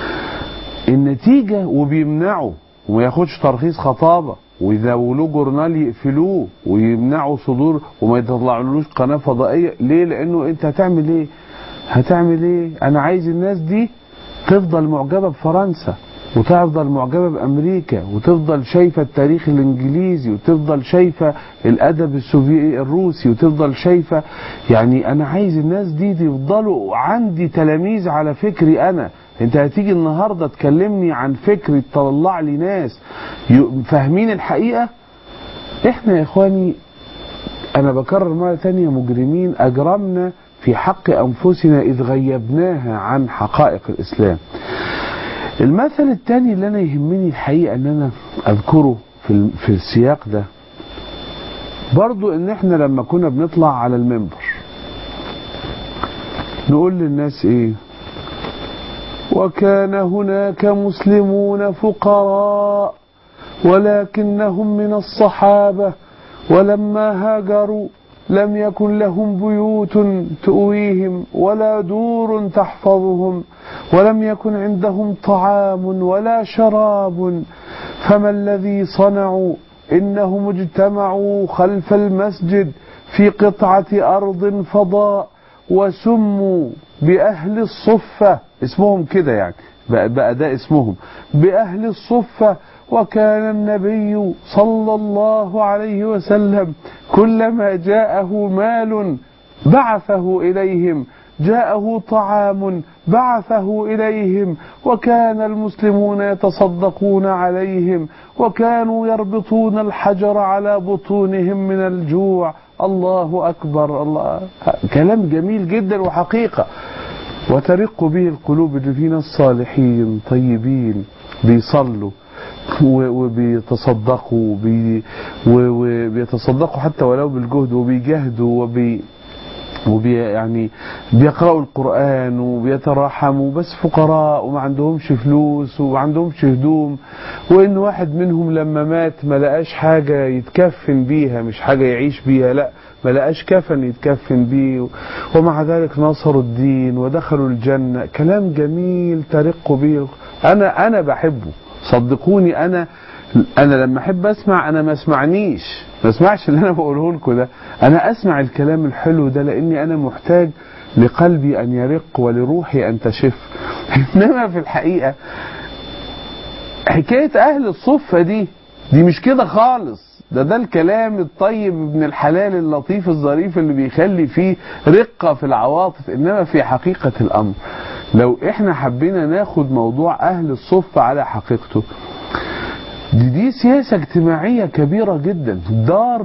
النتيجة وبيمنعوا وما ياخدش ترخيص خطابة، واذا ولو جورنال يقفلوه ويمنعوا صدور وما يطلعولوش قناة فضائية. ليه؟ لانه انت هتعمل ايه؟ هتعمل ايه؟ انا عايز الناس دي تفضل معجبة بفرنسا وتفضل معجبة بأمريكا وتفضل شايفة التاريخ الإنجليزي وتفضل شايفة الأدب السوفيتي الروسي وتفضل شايفة، يعني أنا عايز الناس دي يفضلوا عندي تلاميذ على فكري أنا. أنت هتيجي النهاردة تكلمني عن فكري تطلع لي ناس فاهمين الحقيقة؟ إحنا يا إخواني أنا بكرر مرة تانية مجرمين أجرمنا في حق أنفسنا إذ غيبناها عن حقائق الإسلام. المثل الثاني اللي أنا يهمني الحقيقة أن أنا أذكره في السياق ده برضو، أن إحنا لما كنا بنطلع على المنبر نقول للناس إيه؟ وكان هناك مسلمون فقراء ولكنهم من الصحابة ولما هاجروا لم يكن لهم بيوت تؤويهم ولا دور تحفظهم ولم يكن عندهم طعام ولا شراب، فما الذي صنعوا؟ إنهم اجتمعوا خلف المسجد في قطعة أرض فضاء وسموا بأهل الصفة، اسمهم كده يعني بقى ده اسمهم بأهل الصفة. وكان النبي صلى الله عليه وسلم كلما جاءه مال بعثه إليهم، جاءه طعام بعثه إليهم، وكان المسلمون يتصدقون عليهم وكانوا يربطون الحجر على بطونهم من الجوع. الله أكبر. الله، كلام جميل جدا وحقيقة، وترق به القلوب اللي فينا الصالحين طيبين بيصلوا وبيتصدقوا وبيتصدقوا حتى ولو بالجهد وبيجاهدوا يعني بيقرأوا القرآن وبيتراحموا، بس فقراء وما عندهمش فلوس وما عندهمش هدوم، وإن واحد منهم لما مات ما لقاش حاجة يتكفن بيها، مش حاجة يعيش بيها، لا ما لقاش كفن يتكفن بيه، ومع ذلك نصروا الدين ودخلوا الجنة. كلام جميل ترق به. أنا بحبه صدقوني. أنا لما أحب أسمع أنا ما اسمعش اللي أنا بقوله لكم ده، أنا أسمع الكلام الحلو ده لأني أنا محتاج لقلبي أن يرق ولروحي أن تشف. إنما في الحقيقة حكاية أهل الصفة دي مش كده خالص. ده الكلام الطيب ابن الحلال اللطيف الظريف اللي بيخلي فيه رقة في العواطف. إنما في حقيقة الأمر لو إحنا حبينا ناخد موضوع أهل الصفة على حقيقته، دي سياسة اجتماعية كبيرة جدا، دار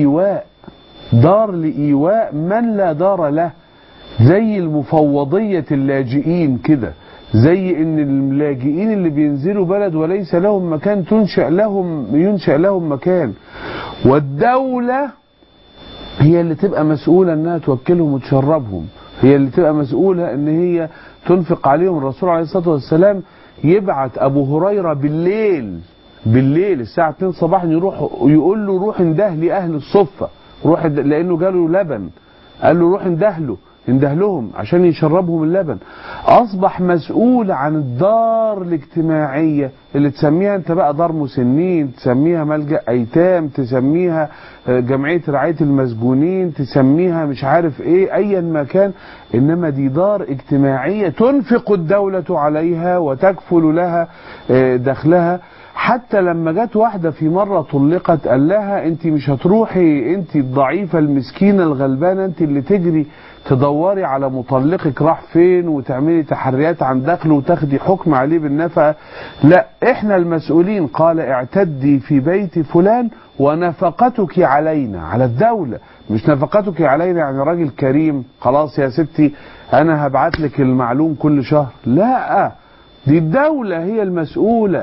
لإيواء من لا دار له، زي المفوضية اللاجئين كده، زي ان اللاجئين اللي بينزلوا بلد وليس لهم مكان ينشأ لهم مكان، والدولة هي اللي تبقى مسؤولة انها توكلهم وتشربهم، هي اللي تبقى مسؤولة ان هي تنفق عليهم. الرسول عليه الصلاة والسلام يبعت ابو هريرة بالليل الساعة 2 صباحا يقول له روح انده لي اهل الصفة، روح لانه جاله لبن، قال له روح انده له ينده لهم عشان يشربهم اللبن، أصبح مسؤول عن الدار الاجتماعية اللي تسميها أنت بقى دار مسنين، تسميها ملجأ أيتام، تسميها جمعية رعاية المسجونين، تسميها مش عارف إيه، أيا ما كان، إنما دي دار اجتماعية تنفق الدولة عليها وتكفل لها دخلها. حتى لما جت واحدة في مرة طلقت قال لها انت مش هتروحي انت الضعيفة المسكينة الغلبانة انت اللي تجري تدوري على مطلقك راح فين وتعملي تحريات عن دخله وتاخدي حكم عليه بالنفقة، لا احنا المسؤولين. قال اعتدي في بيت فلان ونفقتك علينا، على الدولة، مش نفقتك علينا يعني راجل كريم خلاص يا ستي انا هبعت لك المعلوم كل شهر، لا دي الدولة هي المسؤولة.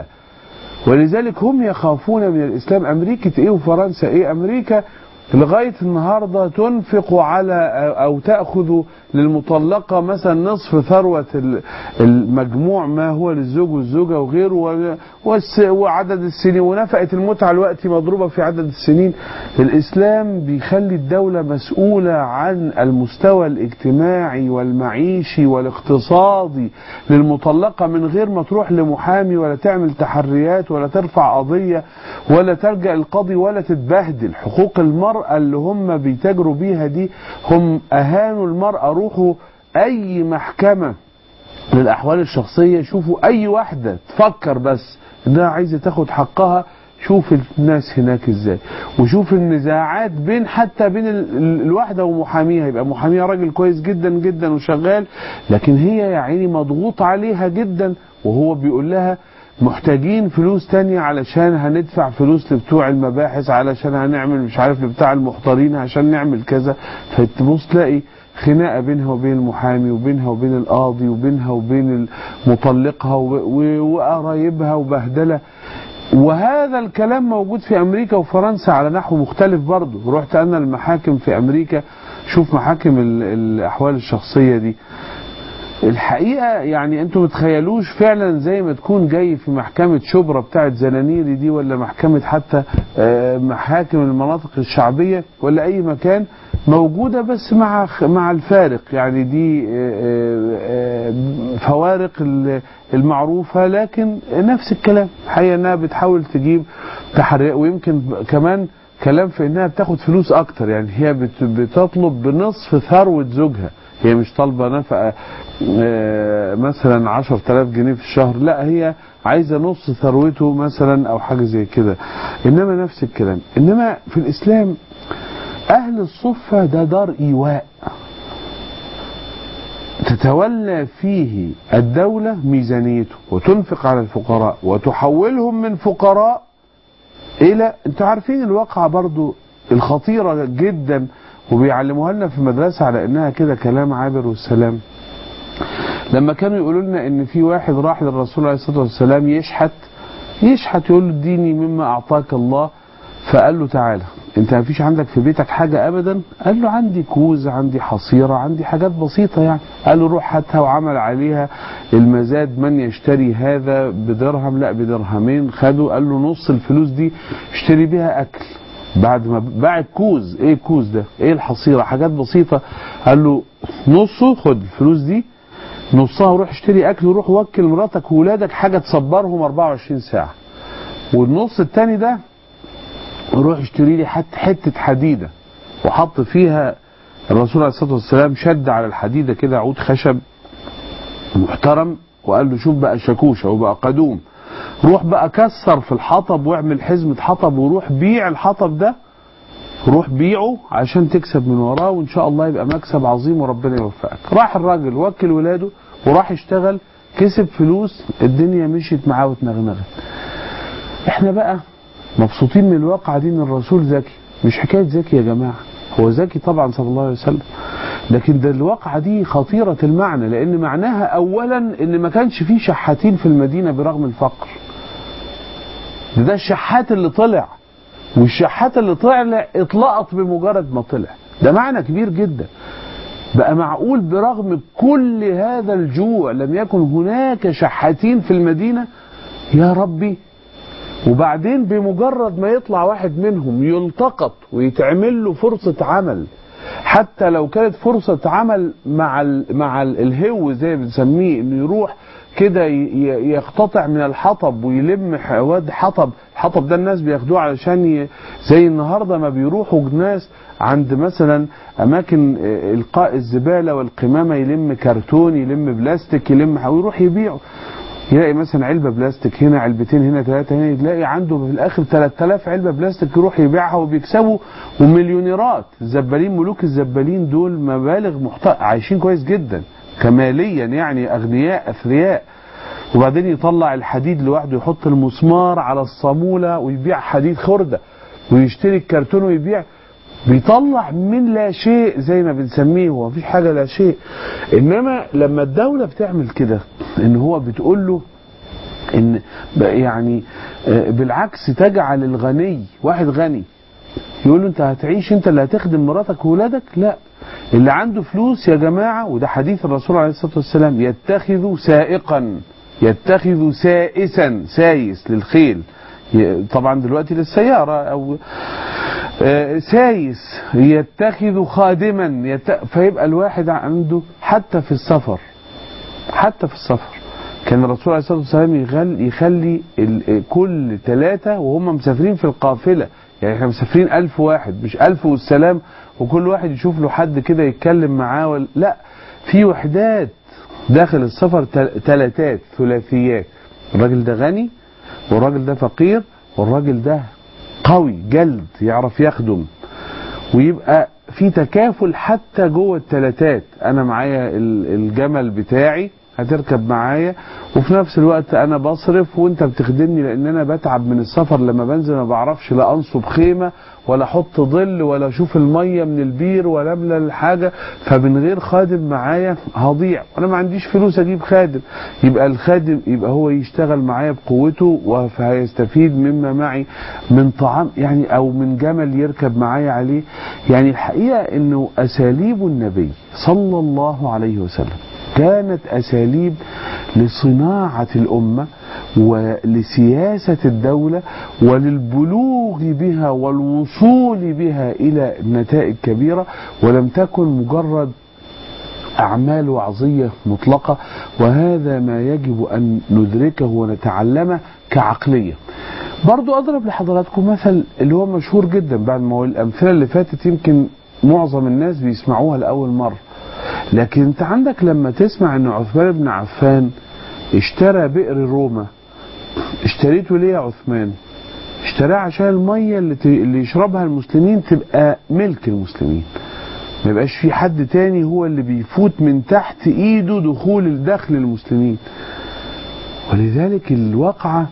ولذلك هم يخافون من الإسلام. أمريكا إيه وفرنسا إيه؟ أمريكا لغاية النهاردة تنفق على أو تأخذ للمطلقة مثلا نصف ثروة المجموع ما هو للزوج والزوجة وغيره، وعدد السنين، ونفقة المتعة الوقت مضروبة في عدد السنين. الإسلام بيخلي الدولة مسؤولة عن المستوى الاجتماعي والمعيشي والاقتصادي للمطلقة من غير ما تروح لمحامي ولا تعمل تحريات ولا ترفع قضية ولا تلجأ القاضي ولا تتبهدل. حقوق المرأة اللي هم بيتاجروا بيها دي، هم أهانوا المرأة. روحوا أي محكمة للأحوال الشخصية، شوفوا أي واحدة تفكر بس إنها عايزة تاخد حقها، شوف الناس هناك إزاي، وشوف النزاعات بين حتى بين الواحدة ومحاميها. يبقى محاميها راجل كويس جدا جدا وشغال، لكن هي يا عيني مضغوط عليها جدا، وهو بيقول لها محتاجين فلوس تانية علشان هندفع فلوس لبتوع المباحث، علشان هنعمل مش عارف لبتاع المحضرين عشان نعمل كذا. فتبص تلاقي خناقة بينها وبين المحامي وبينها وبين القاضي وبينها وبين مطلقها وقرايبها وبهدلة. وهذا الكلام موجود في أمريكا وفرنسا على نحو مختلف برضه. رحت أنا المحاكم في أمريكا، شوف محاكم الأحوال الشخصية دي، الحقيقة يعني انتوا متخيلوش فعلا زي ما تكون جاي في محكمة شبرا بتاعت زنانيري دي، ولا محكمة حتى محاكم المناطق الشعبية ولا اي مكان موجودة، بس مع الفارق يعني دي فوارق المعروفة، لكن نفس الكلام. الحقيقة انها بتحاول تجيب تحريات، ويمكن كمان كلام في انها بتاخد فلوس اكتر. يعني هي بتطلب بنصف ثروة زوجها، هي مش طالبة نفقة مثلا 10,000 جنيه في الشهر، لا هي عايزة نص ثروته مثلا او حاجة زي كده. انما نفس الكلام. انما في الاسلام اهل الصفة ده دار ايواء تتولى فيه الدولة ميزانيته وتنفق على الفقراء وتحولهم من فقراء الى، انتوا عارفين الواقعة برضو الخطيرة جدا وبيعلموها لنا في المدرسة على انها كده كلام عابر والسلام. لما كانوا يقولوا لنا ان في واحد راح للرسول عليه الصلاة والسلام يشحت يقول له اديني مما اعطاك الله، فقال له تعالى انت ما فيش عندك في بيتك حاجة ابدا؟ قال له عندي كوز، عندي حصيرة، عندي حاجات بسيطة يعني. قال له روح هاتها، وعمل عليها المزاد، من يشتري هذا بدرهم لا بدرهمين. خده، قال له نص الفلوس دي اشتري بيها اكل. بعد ما باع الكوز، ايه الكوز ده؟ ايه الحصيرة؟ حاجات بسيطة. قال له نصه خد الفلوس دي، نصها وروح اشتري اكل، وروح وكل مراتك وولادك حاجة تصبرهم 24 ساعة، والنص التاني ده روح اشتري لي حتة حديدة. وحط فيها الرسول عليه الصلاة والسلام شد على الحديدة كده عود خشب محترم، وقال له شوف بقى شاكوشة وبقى قدوم، روح بقى كسر في الحطب واعمل حزمة حطب، وروح بيع الحطب ده، روح بيعه عشان تكسب من وراه، وان شاء الله يبقى مكسب عظيم وربنا يوفقك. راح الراجل وكل ولاده وراح اشتغل، كسب فلوس، الدنيا مشيت معاه واتنغنغت. احنا بقى مبسوطين من الواقعة دي ان الرسول ذكي. مش حكاية ذكي يا جماعة، هو ذكي طبعا صلى الله عليه وسلم، لكن ده الواقعة دي خطيرة المعنى، لان معناها اولا ان ما كانش فيه شحاتين في المدينة برغم الفقر. ده الشحات اللي طلع، والشحات اللي طلع اطلقت بمجرد ما طلع. ده معنى كبير جدا. بقى معقول برغم كل هذا الجوع لم يكن هناك شحاتين في المدينة؟ يا ربي. وبعدين بمجرد ما يطلع واحد منهم يلتقط ويتعمل له فرصة عمل حتى لو كانت فرصة عمل مع الهو زي ما بنسميه، انه يروح كده يقتطع من الحطب ويلم واد حطب. الحطب ده الناس بياخدوه علشان زي النهارده ما بيروحوا ناس عند مثلا اماكن القاء الزباله والقمامه، يلم كرتون، يلم بلاستيك، يلم ويروح يبيعه. يلاقي مثلا علبه بلاستيك هنا، علبتين هنا، ثلاثه هنا، يلاقي عنده في الاخر 3000 علبه بلاستيك يروح يبيعها وبيكسبوا ومليونيرات. الزبالين، ملوك الزبالين دول مبالغ عايشين كويس جدا كماليا، يعني اغنياء اثرياء. وبعدين يطلع الحديد لوحده، يحط المسمار على الصاموله ويبيع حديد خرده، ويشتري الكرتون ويبيع. بيطلع من لا شيء زي ما بنسميه، هو مفيش حاجه لا شيء. انما لما الدوله بتعمل كده، ان هو بتقول له ان يعني بالعكس تجعل الغني، واحد غني يقول له انت هتعيش، انت اللي هتخدم مراتك وولادك؟ لا، اللي عنده فلوس يا جماعه، وده حديث الرسول عليه الصلاه والسلام، يتخذ سائقا، يتخذ سائسا، سايس للخيل، طبعا دلوقتي للسياره، او سايس، يتخذ خادما، فيبقى الواحد عنده حتى في السفر، حتى في السفر كان الرسول عليه الصلاه والسلام يخلي كل 3 وهم مسافرين في القافله، يعني احنا مسافرين 1000 واحد، مش 1000 والسلام وكل واحد يشوف له حد كده يتكلم معاه، لا، في وحدات داخل السفر، 3 ثلاثيات. الراجل ده غني، والراجل ده فقير، والراجل ده قوي جلد يعرف يخدم، ويبقى في تكافل حتى جوه الثلاثات. انا معايا الجمل بتاعي هتركب معايا، وفي نفس الوقت انا بصرف وانت بتخدمني، لان انا بتعب من السفر، لما بنزل ما بعرفش لا انصب خيمه ولا احط ظل ولا اشوف الميه من البير ولا املى الحاجه، فمن غير خادم معايا هضيع، وانا ما عنديش فلوس اجيب خادم. يبقى الخادم يبقى هو يشتغل معايا بقوته، فهيستفيد مما معي من طعام يعني، او من جمل يركب معايا عليه. يعني الحقيقه انه اساليب النبي صلى الله عليه وسلم كانت أساليب لصناعة الأمة ولسياسة الدولة وللبلوغ بها والوصول بها إلى نتائج كبيرة، ولم تكن مجرد أعمال وعظية مطلقة. وهذا ما يجب أن ندركه ونتعلمه كعقلية. برضو أضرب لحضراتكم مثل اللي هو مشهور جدا، بعد ما الأمثلة اللي فاتت يمكن معظم الناس بيسمعوها لأول مرة، لكن انت عندك لما تسمع ان عثمان بن عفان اشترى بئر روما، اشتريته ليه يا عثمان؟ اشتراه عشان المية اللي يشربها المسلمين تبقى ملك المسلمين، ما يبقاش في حد تاني هو اللي بيفوت من تحت ايده دخول الدخل المسلمين. ولذلك الواقعة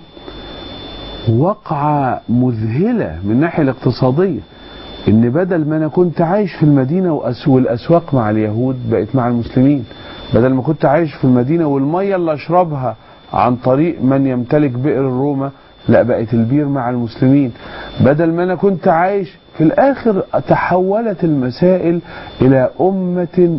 وقعة مذهلة من الناحية الاقتصادية، ان بدل ما انا كنت عايش في المدينة والاسواق مع اليهود بقت مع المسلمين، بدل ما كنت عايش في المدينة والمية اللي اشربها عن طريق من يمتلك بئر روما، لا بقت البير مع المسلمين. بدل ما انا كنت عايش، في الاخر تحولت المسائل الى امة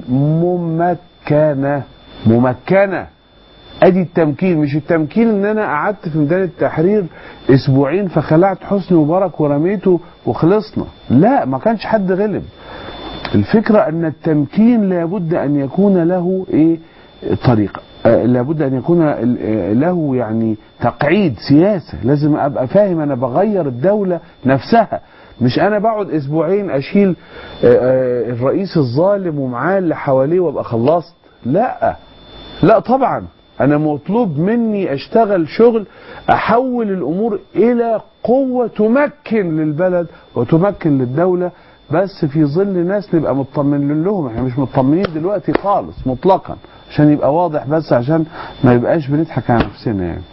ممكنة. ادي التمكين، مش التمكين ان انا قعدت في ميدان التحرير 2 أسبوع فخلعت حسني مبارك ورميته وخلصنا، لا، ما كانش حد غلب. الفكرة ان التمكين لابد ان يكون له طريقة، لابد ان يكون له يعني تقعيد سياسة، لازم ابقى فاهم انا بغير الدولة نفسها، مش انا بقعد 2 أسبوع اشيل الرئيس الظالم ومعاه اللي حواليه وابقى خلصت. لا طبعا، أنا مطلوب مني أشتغل شغل أحول الأمور إلى قوة تمكن للبلد وتمكن للدولة، بس في ظل ناس نبقى مطمنين لهم. احنا مش مطمنين دلوقتي خالص مطلقا، عشان يبقى واضح، بس عشان ما يبقاش بنضحك على نفسنا. يعني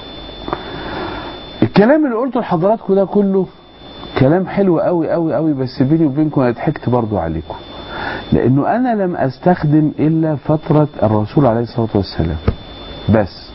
الكلام اللي قلته لحضراتكم ده كله كلام حلو قوي قوي قوي، بس بيني وبينكم انا ضحكت برضو عليكم، لأنه أنا لم أستخدم إلا فترة الرسول عليه الصلاة والسلام بس.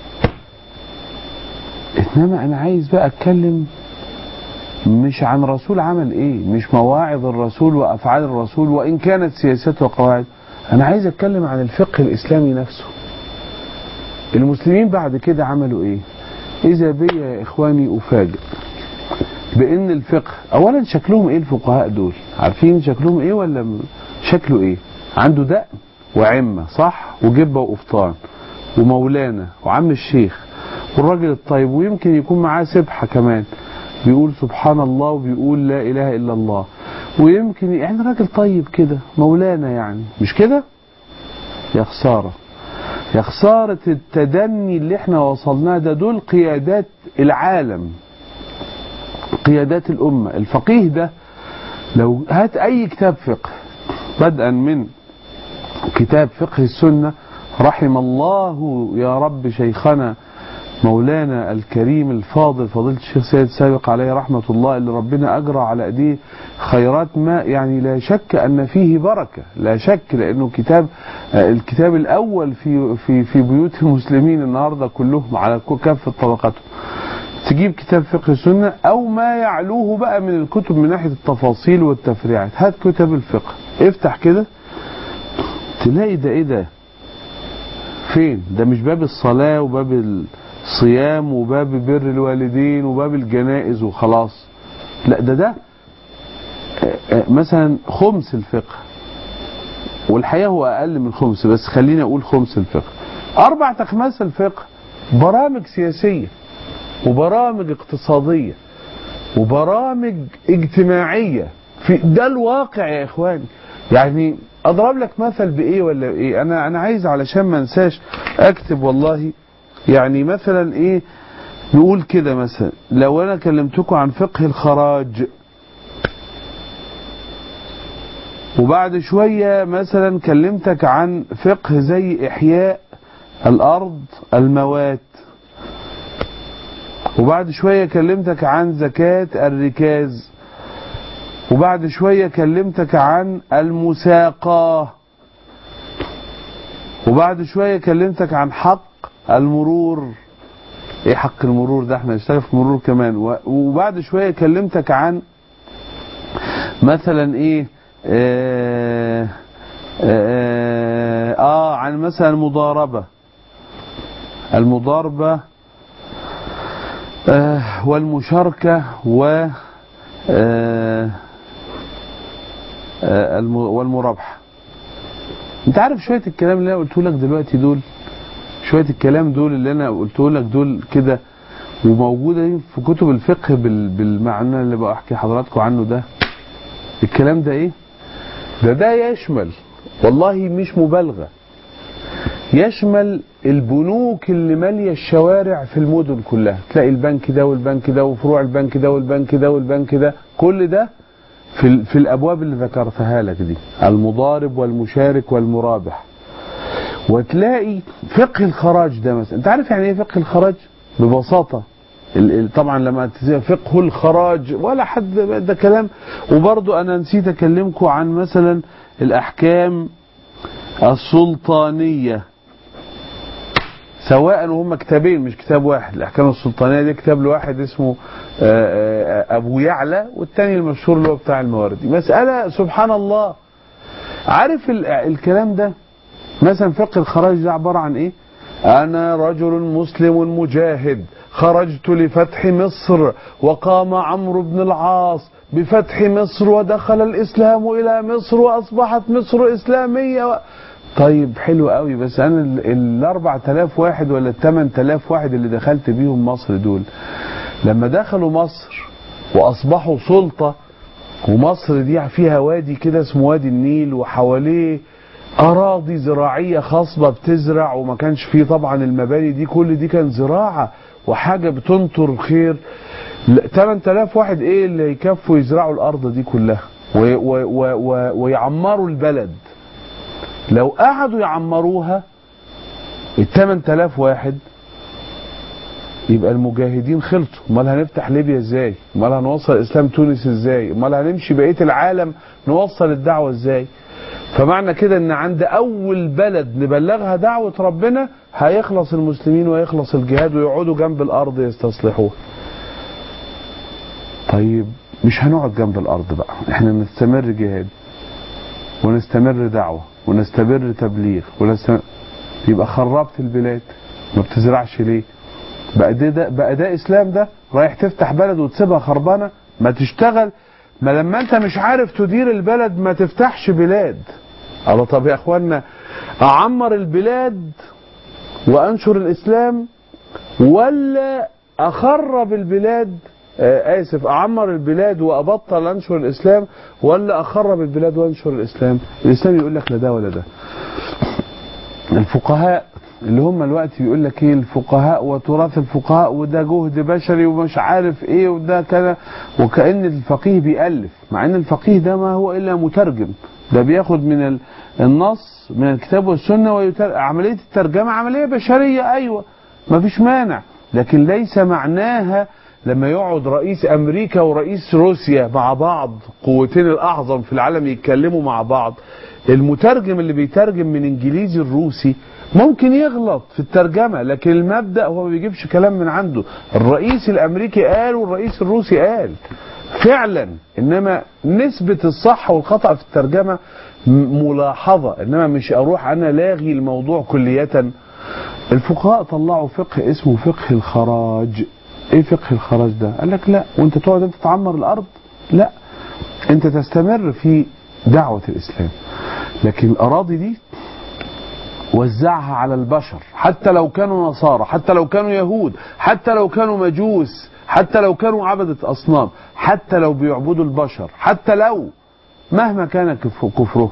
إنما أنا عايز بقى أتكلم مش عن رسول عمل إيه، مش مواعظ الرسول وأفعال الرسول وإن كانت سياسات وقواعد، أنا عايز أتكلم عن الفقه الإسلامي نفسه. المسلمين بعد كده عملوا إيه؟ إذا بي يا إخواني أفاجئ بأن الفقه، أولا شكلهم إيه الفقهاء دول؟ عارفين شكلهم إيه ولا شكله ايه؟ عنده دقن وعمة صح، وجبة وقفطان، ومولانا وعم الشيخ والراجل الطيب، ويمكن يكون معاه سبحة كمان بيقول سبحان الله وبيقول لا اله الا الله، ويمكن يعني راجل طيب كده مولانا يعني، مش كده؟ يا خسارة، يا خسارة التدني اللي احنا وصلناه ده. دول قيادات العالم، قيادات الأمة. الفقيه ده لو هات أي كتاب فقه بدءا من كتاب فقه السنة، رحم الله يا رب شيخنا مولانا الكريم الفاضل فضيلة الشيخ سيد سابق عليه رحمة الله، اللي ربنا أجرى على أيديه خيرات ما يعني لا شك أن فيه بركة، لا شك، لأنه الكتاب الأول في بيوت المسلمين النهاردة كلهم على كافة طبقاتهم. تجيب كتاب فقه السنة أو ما يعلوه بقى من الكتب من ناحية التفاصيل والتفريعات، هات كتاب الفقه افتح كده تلاقي ده ايه ده؟ فين؟ ده مش باب الصلاة وباب الصيام وباب بر الوالدين وباب الجنائز وخلاص، لا ده مثلا خمس الفقه، والحقيقة هو أقل من خمس بس خلينا أقول خمس الفقه. 4/5 الفقه برامج سياسية وبرامج اقتصادية وبرامج اجتماعية، في ده الواقع يا إخواني. يعني أضرب لك مثل بإيه ولا إيه؟ أنا عايز علشان ما انساش أكتب والله. يعني مثلا إيه نقول كده، مثلا لو أنا كلمتكم عن فقه الخراج، وبعد شوية مثلا كلمتك عن فقه زي إحياء الأرض الموات، وبعد شوية كلمتك عن زكاة الركاز، وبعد شوية كلمتك عن المساقاه، وبعد شوية كلمتك عن حق المرور. ايه حق المرور ده؟ احنا نشتغل في المرور كمان. وبعد شوية كلمتك عن مثلا ايه عن مثلا المضاربة والمشاركة والمرابحة. انت عارف شوية الكلام اللي انا قلته لك دلوقتي دول، شوية الكلام دول اللي انا قلته لك دول كده وموجودة في كتب الفقه بالمعنى اللي بحكي حضراتكم عنه ده، الكلام ده ايه؟ ده يشمل والله مش مبالغة، يشمل البنوك اللي مالية الشوارع في المدن كلها، تلاقي البنك ده والبنك ده وفروع البنك ده والبنك ده والبنك ده، كل ده في الأبواب اللي ذكرتها لك دي، المضارب والمشارك والمرابح. وتلاقي فقه الخراج ده مثلا، انت عارف يعني ايه فقه الخراج؟ ببساطة طبعا لما فقه الخراج ولا حد ده كلام. وبرضو انا نسيت اكلمكم عن مثلا الاحكام السلطانية، سواء وهم كتابين مش كتاب واحد. الاحكام السلطانية دي كتاب لواحد اسمه ابو يعلى، والتاني المشهور اللي هو بتاع المواردي. مسألة سبحان الله. عارف الكلام ده مثلا فقه الخراج ده عبارة عن ايه؟ انا رجل مسلم مجاهد خرجت لفتح مصر، وقام عمرو بن العاص بفتح مصر ودخل الاسلام الى مصر واصبحت مصر اسلامية طيب حلو قوي، بس انا 4000 واحد ولا 8000 واحد اللي دخلت بيهم مصر دول لما دخلوا مصر واصبحوا سلطة، ومصر دي فيها وادي كده اسمه وادي النيل وحواليه أراضي زراعية خصبة بتزرع، وما كانش فيه طبعا المباني دي، كل دي كان زراعة وحاجة بتنطر خير. 8000 واحد ايه اللي يكفوا يزرعوا الأرض دي كلها ويعمروا البلد؟ لو قعدوا يعمروها 8000 واحد يبقى المجاهدين خلصوا. امال هنفتح ليبيا ازاي؟ امال هنوصل اسلام تونس ازاي؟ امال هنمشي بقية العالم نوصل الدعوة ازاي؟ فمعنى كده ان عند اول بلد نبلغها دعوة ربنا هيخلص المسلمين ويخلص الجهاد ويقعدوا جنب الارض يستصلحوها. طيب مش هنقعد جنب الارض بقى، احنا نستمر جهاد ونستمر دعوة ونستمر تبليغ يبقى خربت البلاد. ما بتزرعش ليه؟ بقى ده اسلام؟ ده رايح تفتح بلد وتسيبها خربانة؟ ما تشتغل ما لما انت مش عارف تدير البلد ما تفتحش بلاد. الله، طب يا اخوانا اعمر البلاد وانشر الاسلام ولا اخرب البلاد؟ اسف، اعمر البلاد وابطل انشر الاسلام ولا اخرب البلاد وانشر الاسلام؟ الاسلام يقول لك لا ده ولا ده. الفقهاء اللي هم الوقت بيقول لك ايه، الفقهاء وتراث الفقهاء وده جهد بشري ومش عارف ايه وده كذا، وكأن الفقيه بيألف، مع ان الفقيه ده ما هو الا مترجم، ده بياخد من النص من الكتاب والسنة عملية الترجمة عملية بشرية، ايوه ما فيش مانع، لكن ليس معناها لما يقعد رئيس امريكا ورئيس روسيا مع بعض، قوتين الاعظم في العالم يتكلموا مع بعض، المترجم اللي بيترجم من انجليزي الروسي ممكن يغلط في الترجمة، لكن المبدأ هو ما بيجيبش كلام من عنده. الرئيس الامريكي قال والرئيس الروسي قال فعلا، انما نسبة الصح والخطأ في الترجمة ملاحظة، انما مش اروح انا لاغي الموضوع كلية. الفقهاء طلعوا فقه اسمه فقه الخراج. ايه فقه الخراج ده؟ قال لك لا، وانت تقعد انت تعمر الارض؟ لا، انت تستمر في دعوة الاسلام، لكن الاراضي دي وزعها على البشر، حتى لو كانوا نصارى، حتى لو كانوا يهود، حتى لو كانوا مجوس، حتى لو كانوا عبدة اصنام، حتى لو بيعبدوا البشر، حتى لو مهما كان كفره.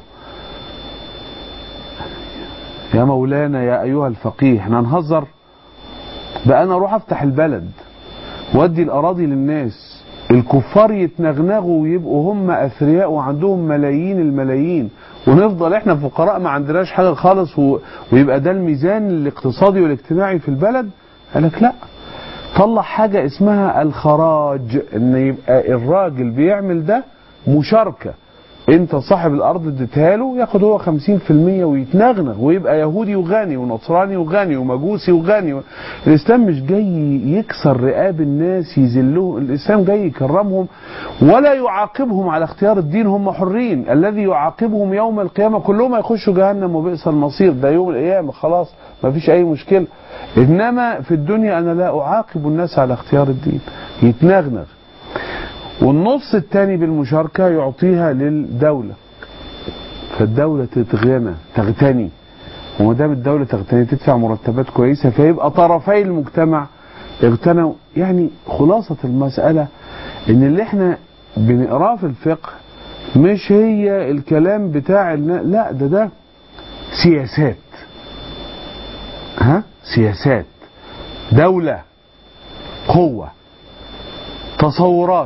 يا مولانا يا ايها الفقيه، احنا هنهزر بقى؟ انا اروح افتح البلد وادي الاراضي للناس، الكفار يتنغنغوا ويبقوا هم اثرياء وعندهم ملايين الملايين، ونفضل احنا فقراء ما عندناش حاجه خالص، ويبقى ده الميزان الاقتصادي والاجتماعي في البلد؟ قالك لا، طلع حاجه اسمها الخراج، ان يبقى الراجل بيعمل ده مشاركه، انت صاحب الارض اديتها له ياخد هو 50% ويتنغنغ ويبقى يهودي وغني ونصراني وغني ومجوسي وغني. الاسلام مش جاي يكسر رقاب الناس يذلهم، الاسلام جاي يكرمهم ولا يعاقبهم على اختيار الدين، هم حرين. الذي يعاقبهم يوم القيامه كلهم هيخشوا جهنم وبئس المصير، ده يوم القيامه خلاص ما فيش اي مشكله. انما في الدنيا انا لا اعاقب الناس على اختيار الدين، يتنغنغ. والنص الثاني بالمشاركة يعطيها للدولة، فالدولة تغتني، وما دام الدولة تغتني تدفع مرتبات كويسة، فيبقى طرفي المجتمع اغتنوا. يعني خلاصة المسألة ان اللي احنا بنقراه في الفقه مش هي الكلام بتاع لا، ده سياسات، سياسات، دولة، قوة، تصورات،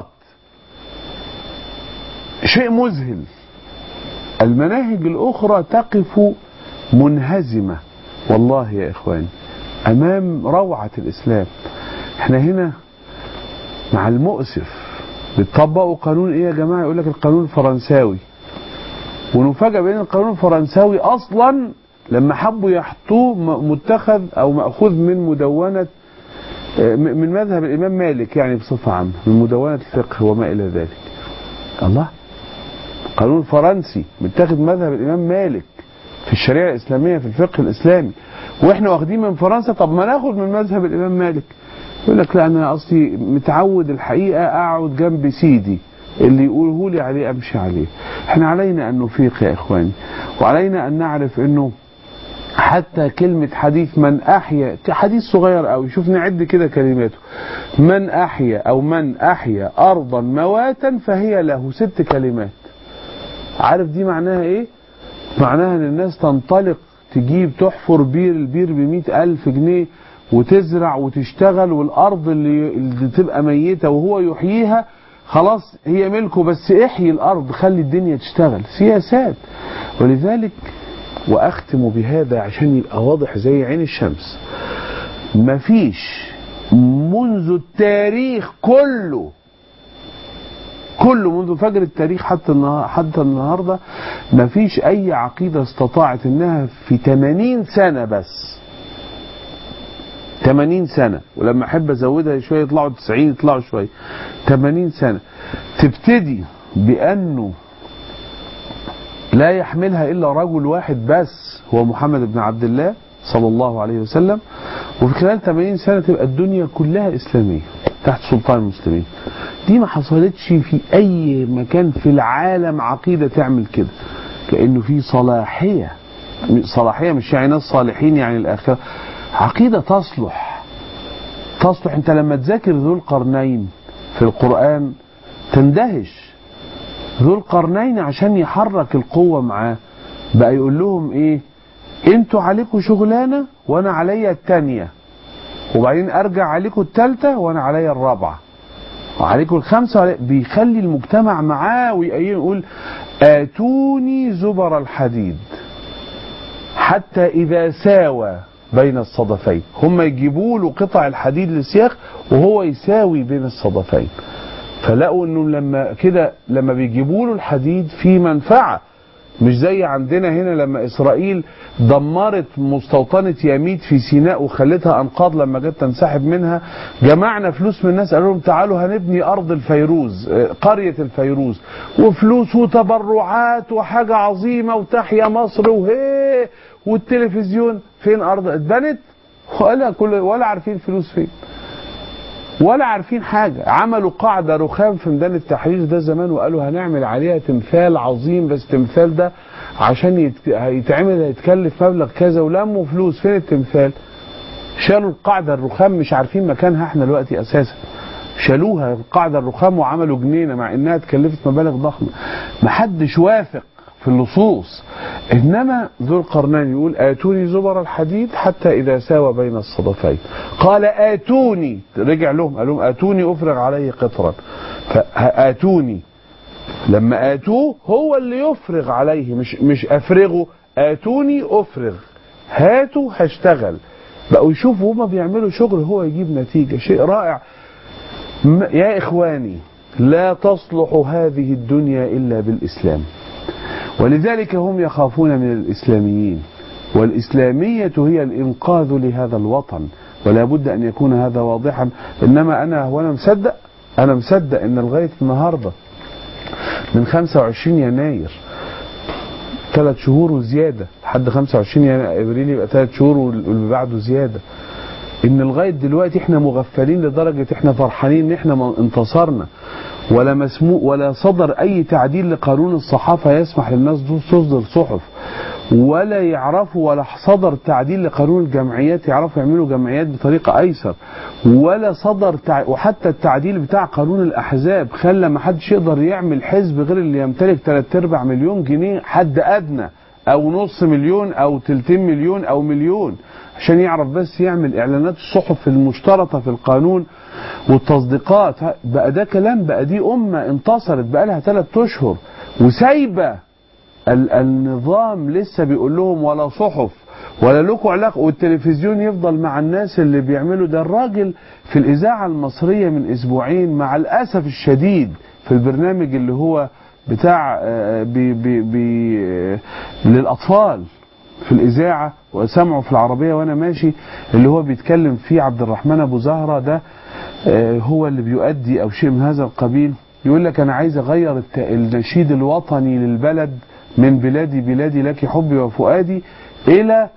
شيء مذهل. المناهج الأخرى تقف منهزمة والله يا إخواني أمام روعة الإسلام. احنا هنا مع المؤسف بيطبقوا قانون ايه يا جماعة؟ يقول لك القانون الفرنساوي، ونفاجأ بأن القانون الفرنساوي أصلا لما حبوا يحطوه متخذ أو مأخوذ من مدونة، من مذهب الإمام مالك يعني بصفة عامة، من مدونة الفقه وما إلى ذلك. الله، قانون فرنسي متاخد مذهب الإمام مالك في الشريعة الإسلامية في الفقه الإسلامي، وإحنا واخدين من فرنسا، طب ما ناخد من مذهب الإمام مالك. يقول لك لا، أنا أصلي متعود الحقيقة أقعد جنب سيدي اللي يقوله لي عليه أمشي عليه. إحنا علينا أن نفيق يا إخواني، وعلينا أن نعرف أنه حتى كلمة حديث من أحيا، حديث صغير قوي، شوف نعد كده كلماته، من أحيا أو من أحيا أرضا مواتا فهي له، 6 كلمات. عارف دي معناها إيه؟ معناها أن الناس تنطلق تجيب تحفر بير، البير ب100,000 جنيه، وتزرع وتشتغل، والأرض اللي تبقى ميتة وهو يحييها خلاص هي ملكه، بس احيي الأرض خلي الدنيا تشتغل. سياسات. ولذلك وأختم بهذا عشان يبقى واضح زي عين الشمس، مفيش منذ التاريخ كله منذ فجر التاريخ حتى النهاردة مفيش أي عقيدة استطاعت إنها في 80 سنة بس، 80 سنة، ولما أحب أزودها شوية يطلعوا 90، يطلعوا شوية 80 سنة، تبتدي بأنه لا يحملها إلا رجل واحد بس هو محمد بن عبد الله صلى الله عليه وسلم، وفي خلال 80 سنة تبقى الدنيا كلها إسلامية تحت سلطان المسلمين. دي ما حصلتش في اي مكان في العالم عقيدة تعمل كده، كأنه في صلاحية مش يعني ناس صالحين يعني الآخرة، عقيدة تصلح. انت لما تذاكر ذو القرنين في القرآن تندهش. ذو القرنين عشان يحرك القوة معاه بقى يقول لهم ايه؟ انتوا عليكم شغلانة وانا عليا التانية، وبعدين ارجع عليكم التالتة وانا عليا الرابعة، وعليكم الخمسة. بيخلي المجتمع معاه ويقول آتوني زبر الحديد حتى إذا ساوى بين الصدفين. هم يجيبوا له قطع الحديد للسياخ وهو يساوي بين الصدفين. فلقوا انه لما بيجيبوا له الحديد في منفعة، مش زي عندنا هنا لما إسرائيل دمرت مستوطنة ياميت في سيناء وخلتها أنقاض لما جت تنسحب منها، جمعنا فلوس من الناس قالوا لهم تعالوا هنبني أرض الفيروز، قرية الفيروز، وفلوس وتبرعات وحاجة عظيمة وتحيا مصر وهي والتلفزيون. فين أرض اتبنت؟ ولا عارفين فلوس فين ولا عارفين حاجة. عملوا قاعدة رخام في ميدان التحرير ده زمان وقالوا هنعمل عليها تمثال عظيم، بس التمثال ده عشان يتعمل هيتكلف مبلغ كذا، ولموا فلوس. فين التمثال؟ شالوا القاعدة الرخام، مش عارفين مكانها احنا دلوقتي اساسا. شالوها القاعدة الرخام وعملوا جنينة مع انها اتكلفت مبالغ ضخمة. محدش وافق في اللصوص. انما ذو القرنين يقول آتوني زبر الحديد حتى إذا ساوى بين الصدفين. قال آتوني، رجع لهم قال لهم آتوني أفرغ عليه قطرا. فآتوني لما آتوه هو اللي يفرغ عليه، مش أفرغه. آتوني أفرغ، هاتوا هشتغل. بقوا يشوفوا هما بيعملوا شغل هو يجيب نتيجة. شيء رائع. يا إخواني لا تصلح هذه الدنيا إلا بالإسلام، ولذلك هم يخافون من الإسلاميين، والإسلامية هي الإنقاذ لهذا الوطن، ولا بد أن يكون هذا واضحا. إنما أنا مصدق أن لغاية النهاردة من 25 يناير 3 شهور وزيادة لحد 25 أبريل يبقى 3 شهور واللي بعده زيادة، إن لغاية دلوقتي إحنا مغفلين لدرجة إحنا فرحانين إن إحنا انتصرنا، ولا صدر أي تعديل لقانون الصحافة يسمح للناس تصدر صحف، ولا يعرفوا، ولا صدر تعديل لقانون الجمعيات يعرفوا يعملوا جمعيات بطريقة أيسر، ولا صدر وحتى التعديل بتاع قانون الأحزاب خلى ما حدش يقدر يعمل حزب غير اللي يمتلك 3/4 مليون جنيه حد أدنى، أو نص مليون أو 3 مليون أو مليون، عشان يعرف بس يعمل إعلانات الصحف المشترطة في القانون والتصديقات. بقى ده كلام، بقى دي أمة انتصرت بقى لها 3 أشهر وسايبة النظام لسه بيقول لهم ولا صحف ولا لكم علاقة، والتلفزيون يفضل مع الناس اللي بيعملوا ده. الراجل في الإذاعة المصرية من أسبوعين مع الأسف الشديد في البرنامج اللي هو بتاع للأطفال في الإذاعة، وسمعه في العربية وأنا ماشي، اللي هو بيتكلم فيه عبد الرحمن أبو زهرة ده هو اللي بيؤدي أو شيء من هذا القبيل، يقول لك أنا عايز أغير النشيد الوطني للبلد من بلادي بلادي لك حبي وفؤادي إلى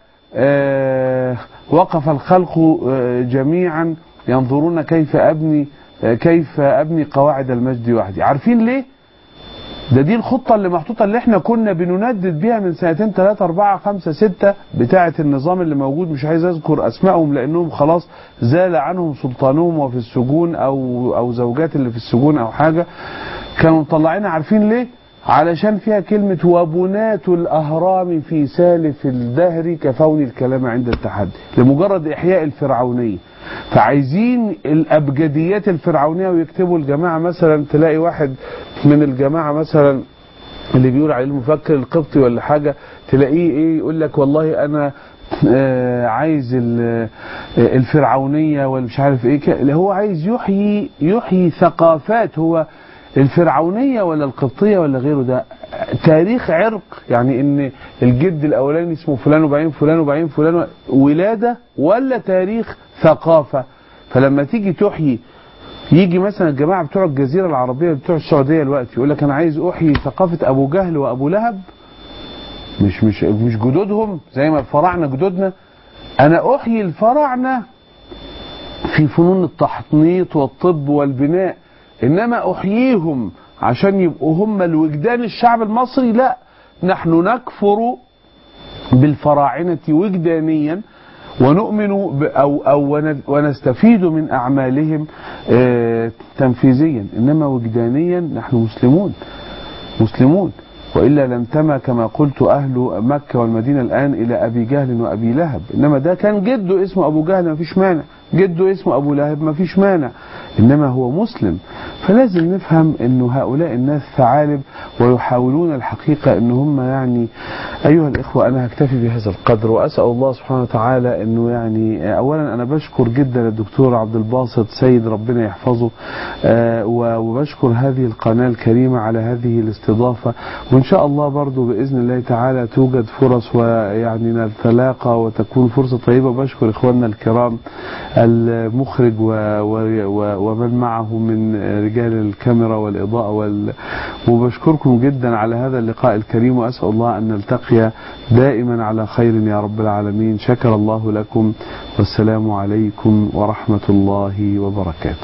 وقف الخلق جميعا ينظرون كيف أبني قواعد المجد وحدي. عارفين ليه؟ دي الخطة اللي محطوطة، اللي احنا كنا بنندد بيها من 2 3 4 5 6 بتاعة النظام اللي موجود. مش عايز اذكر اسمائهم لانهم خلاص زال عنهم سلطانهم وفي السجون او زوجات اللي في السجون او حاجة. كانوا مطلعين، عارفين ليه؟ علشان فيها كلمة وبنات الأهرام في سالف الدهر كفون الكلام عند التحدي، لمجرد إحياء الفرعونية. فعايزين الأبجديات الفرعونية ويكتبوا الجماعة مثلا، تلاقي واحد من الجماعة مثلا اللي بيقول عليه المفكر القبطي ولا حاجة، تلاقيه ايه يقول لك والله أنا عايز الفرعونية والمش عارف ايه، اللي هو عايز يحيي ثقافات. هو الفرعونية ولا القبطية ولا غيره ده تاريخ عرق، يعني ان الجد الاولاني اسمه فلان وبعدين فلان وبعدين فلان، ولادة ولا تاريخ ثقافة. فلما تيجي تحيي، يجي مثلا الجماعة بتوع الجزيرة العربية بتوع السعودية الوقت يقول لك انا عايز احيي ثقافة ابو جهل وابو لهب، مش جدودهم زي ما الفراعنة جدودنا. انا احيي الفراعنة في فنون التحنيط والطب والبناء، إنما أحييهم عشان يبقوا هم الوجدان الشعب المصري، لا، نحن نكفر بالفراعنة وجدانيا ونؤمن أو ونستفيد من أعمالهم تنفيذيا، إنما وجدانيا نحن مسلمون. وإلا لانتمى كما قلت أهل مكة والمدينة الآن إلى أبي جهل وأبي لهب، إنما ده كان جده اسمه أبو جهل ما فيش مانع، جده اسمه أبو لهب ما فيش مانع، إنما هو مسلم. فلازم نفهم أنه هؤلاء الناس ثعالب ويحاولون الحقيقة أن هم يعني أيها الإخوة. أنا هكتفي بهذا القدر وأسأل الله سبحانه وتعالى أنه يعني أولا أنا بشكر جدا الدكتور عبد الباسط سيد ربنا يحفظه، وبشكر هذه القناة الكريمة على هذه الاستضافة، وإن شاء الله برضو بإذن الله تعالى توجد فرص ويعني نتلاقى وتكون فرصة طيبة. وبشكر إخواننا الكرام المخرج ومن معه من رجال الكاميرا والإضاءة وبشكركم جدا على هذا اللقاء الكريم، وأسأل الله أن نلتقي دائما على خير يا رب العالمين. شكر الله لكم، والسلام عليكم ورحمة الله وبركاته.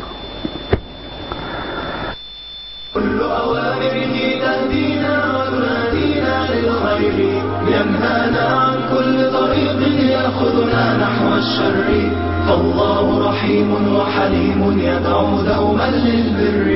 كل أوامره تهدينا وتنادينا للخير، ينهانا عن كل طريق يأخذنا نحو الشر، فالله رحيم وحليم يدعو دوما للبر.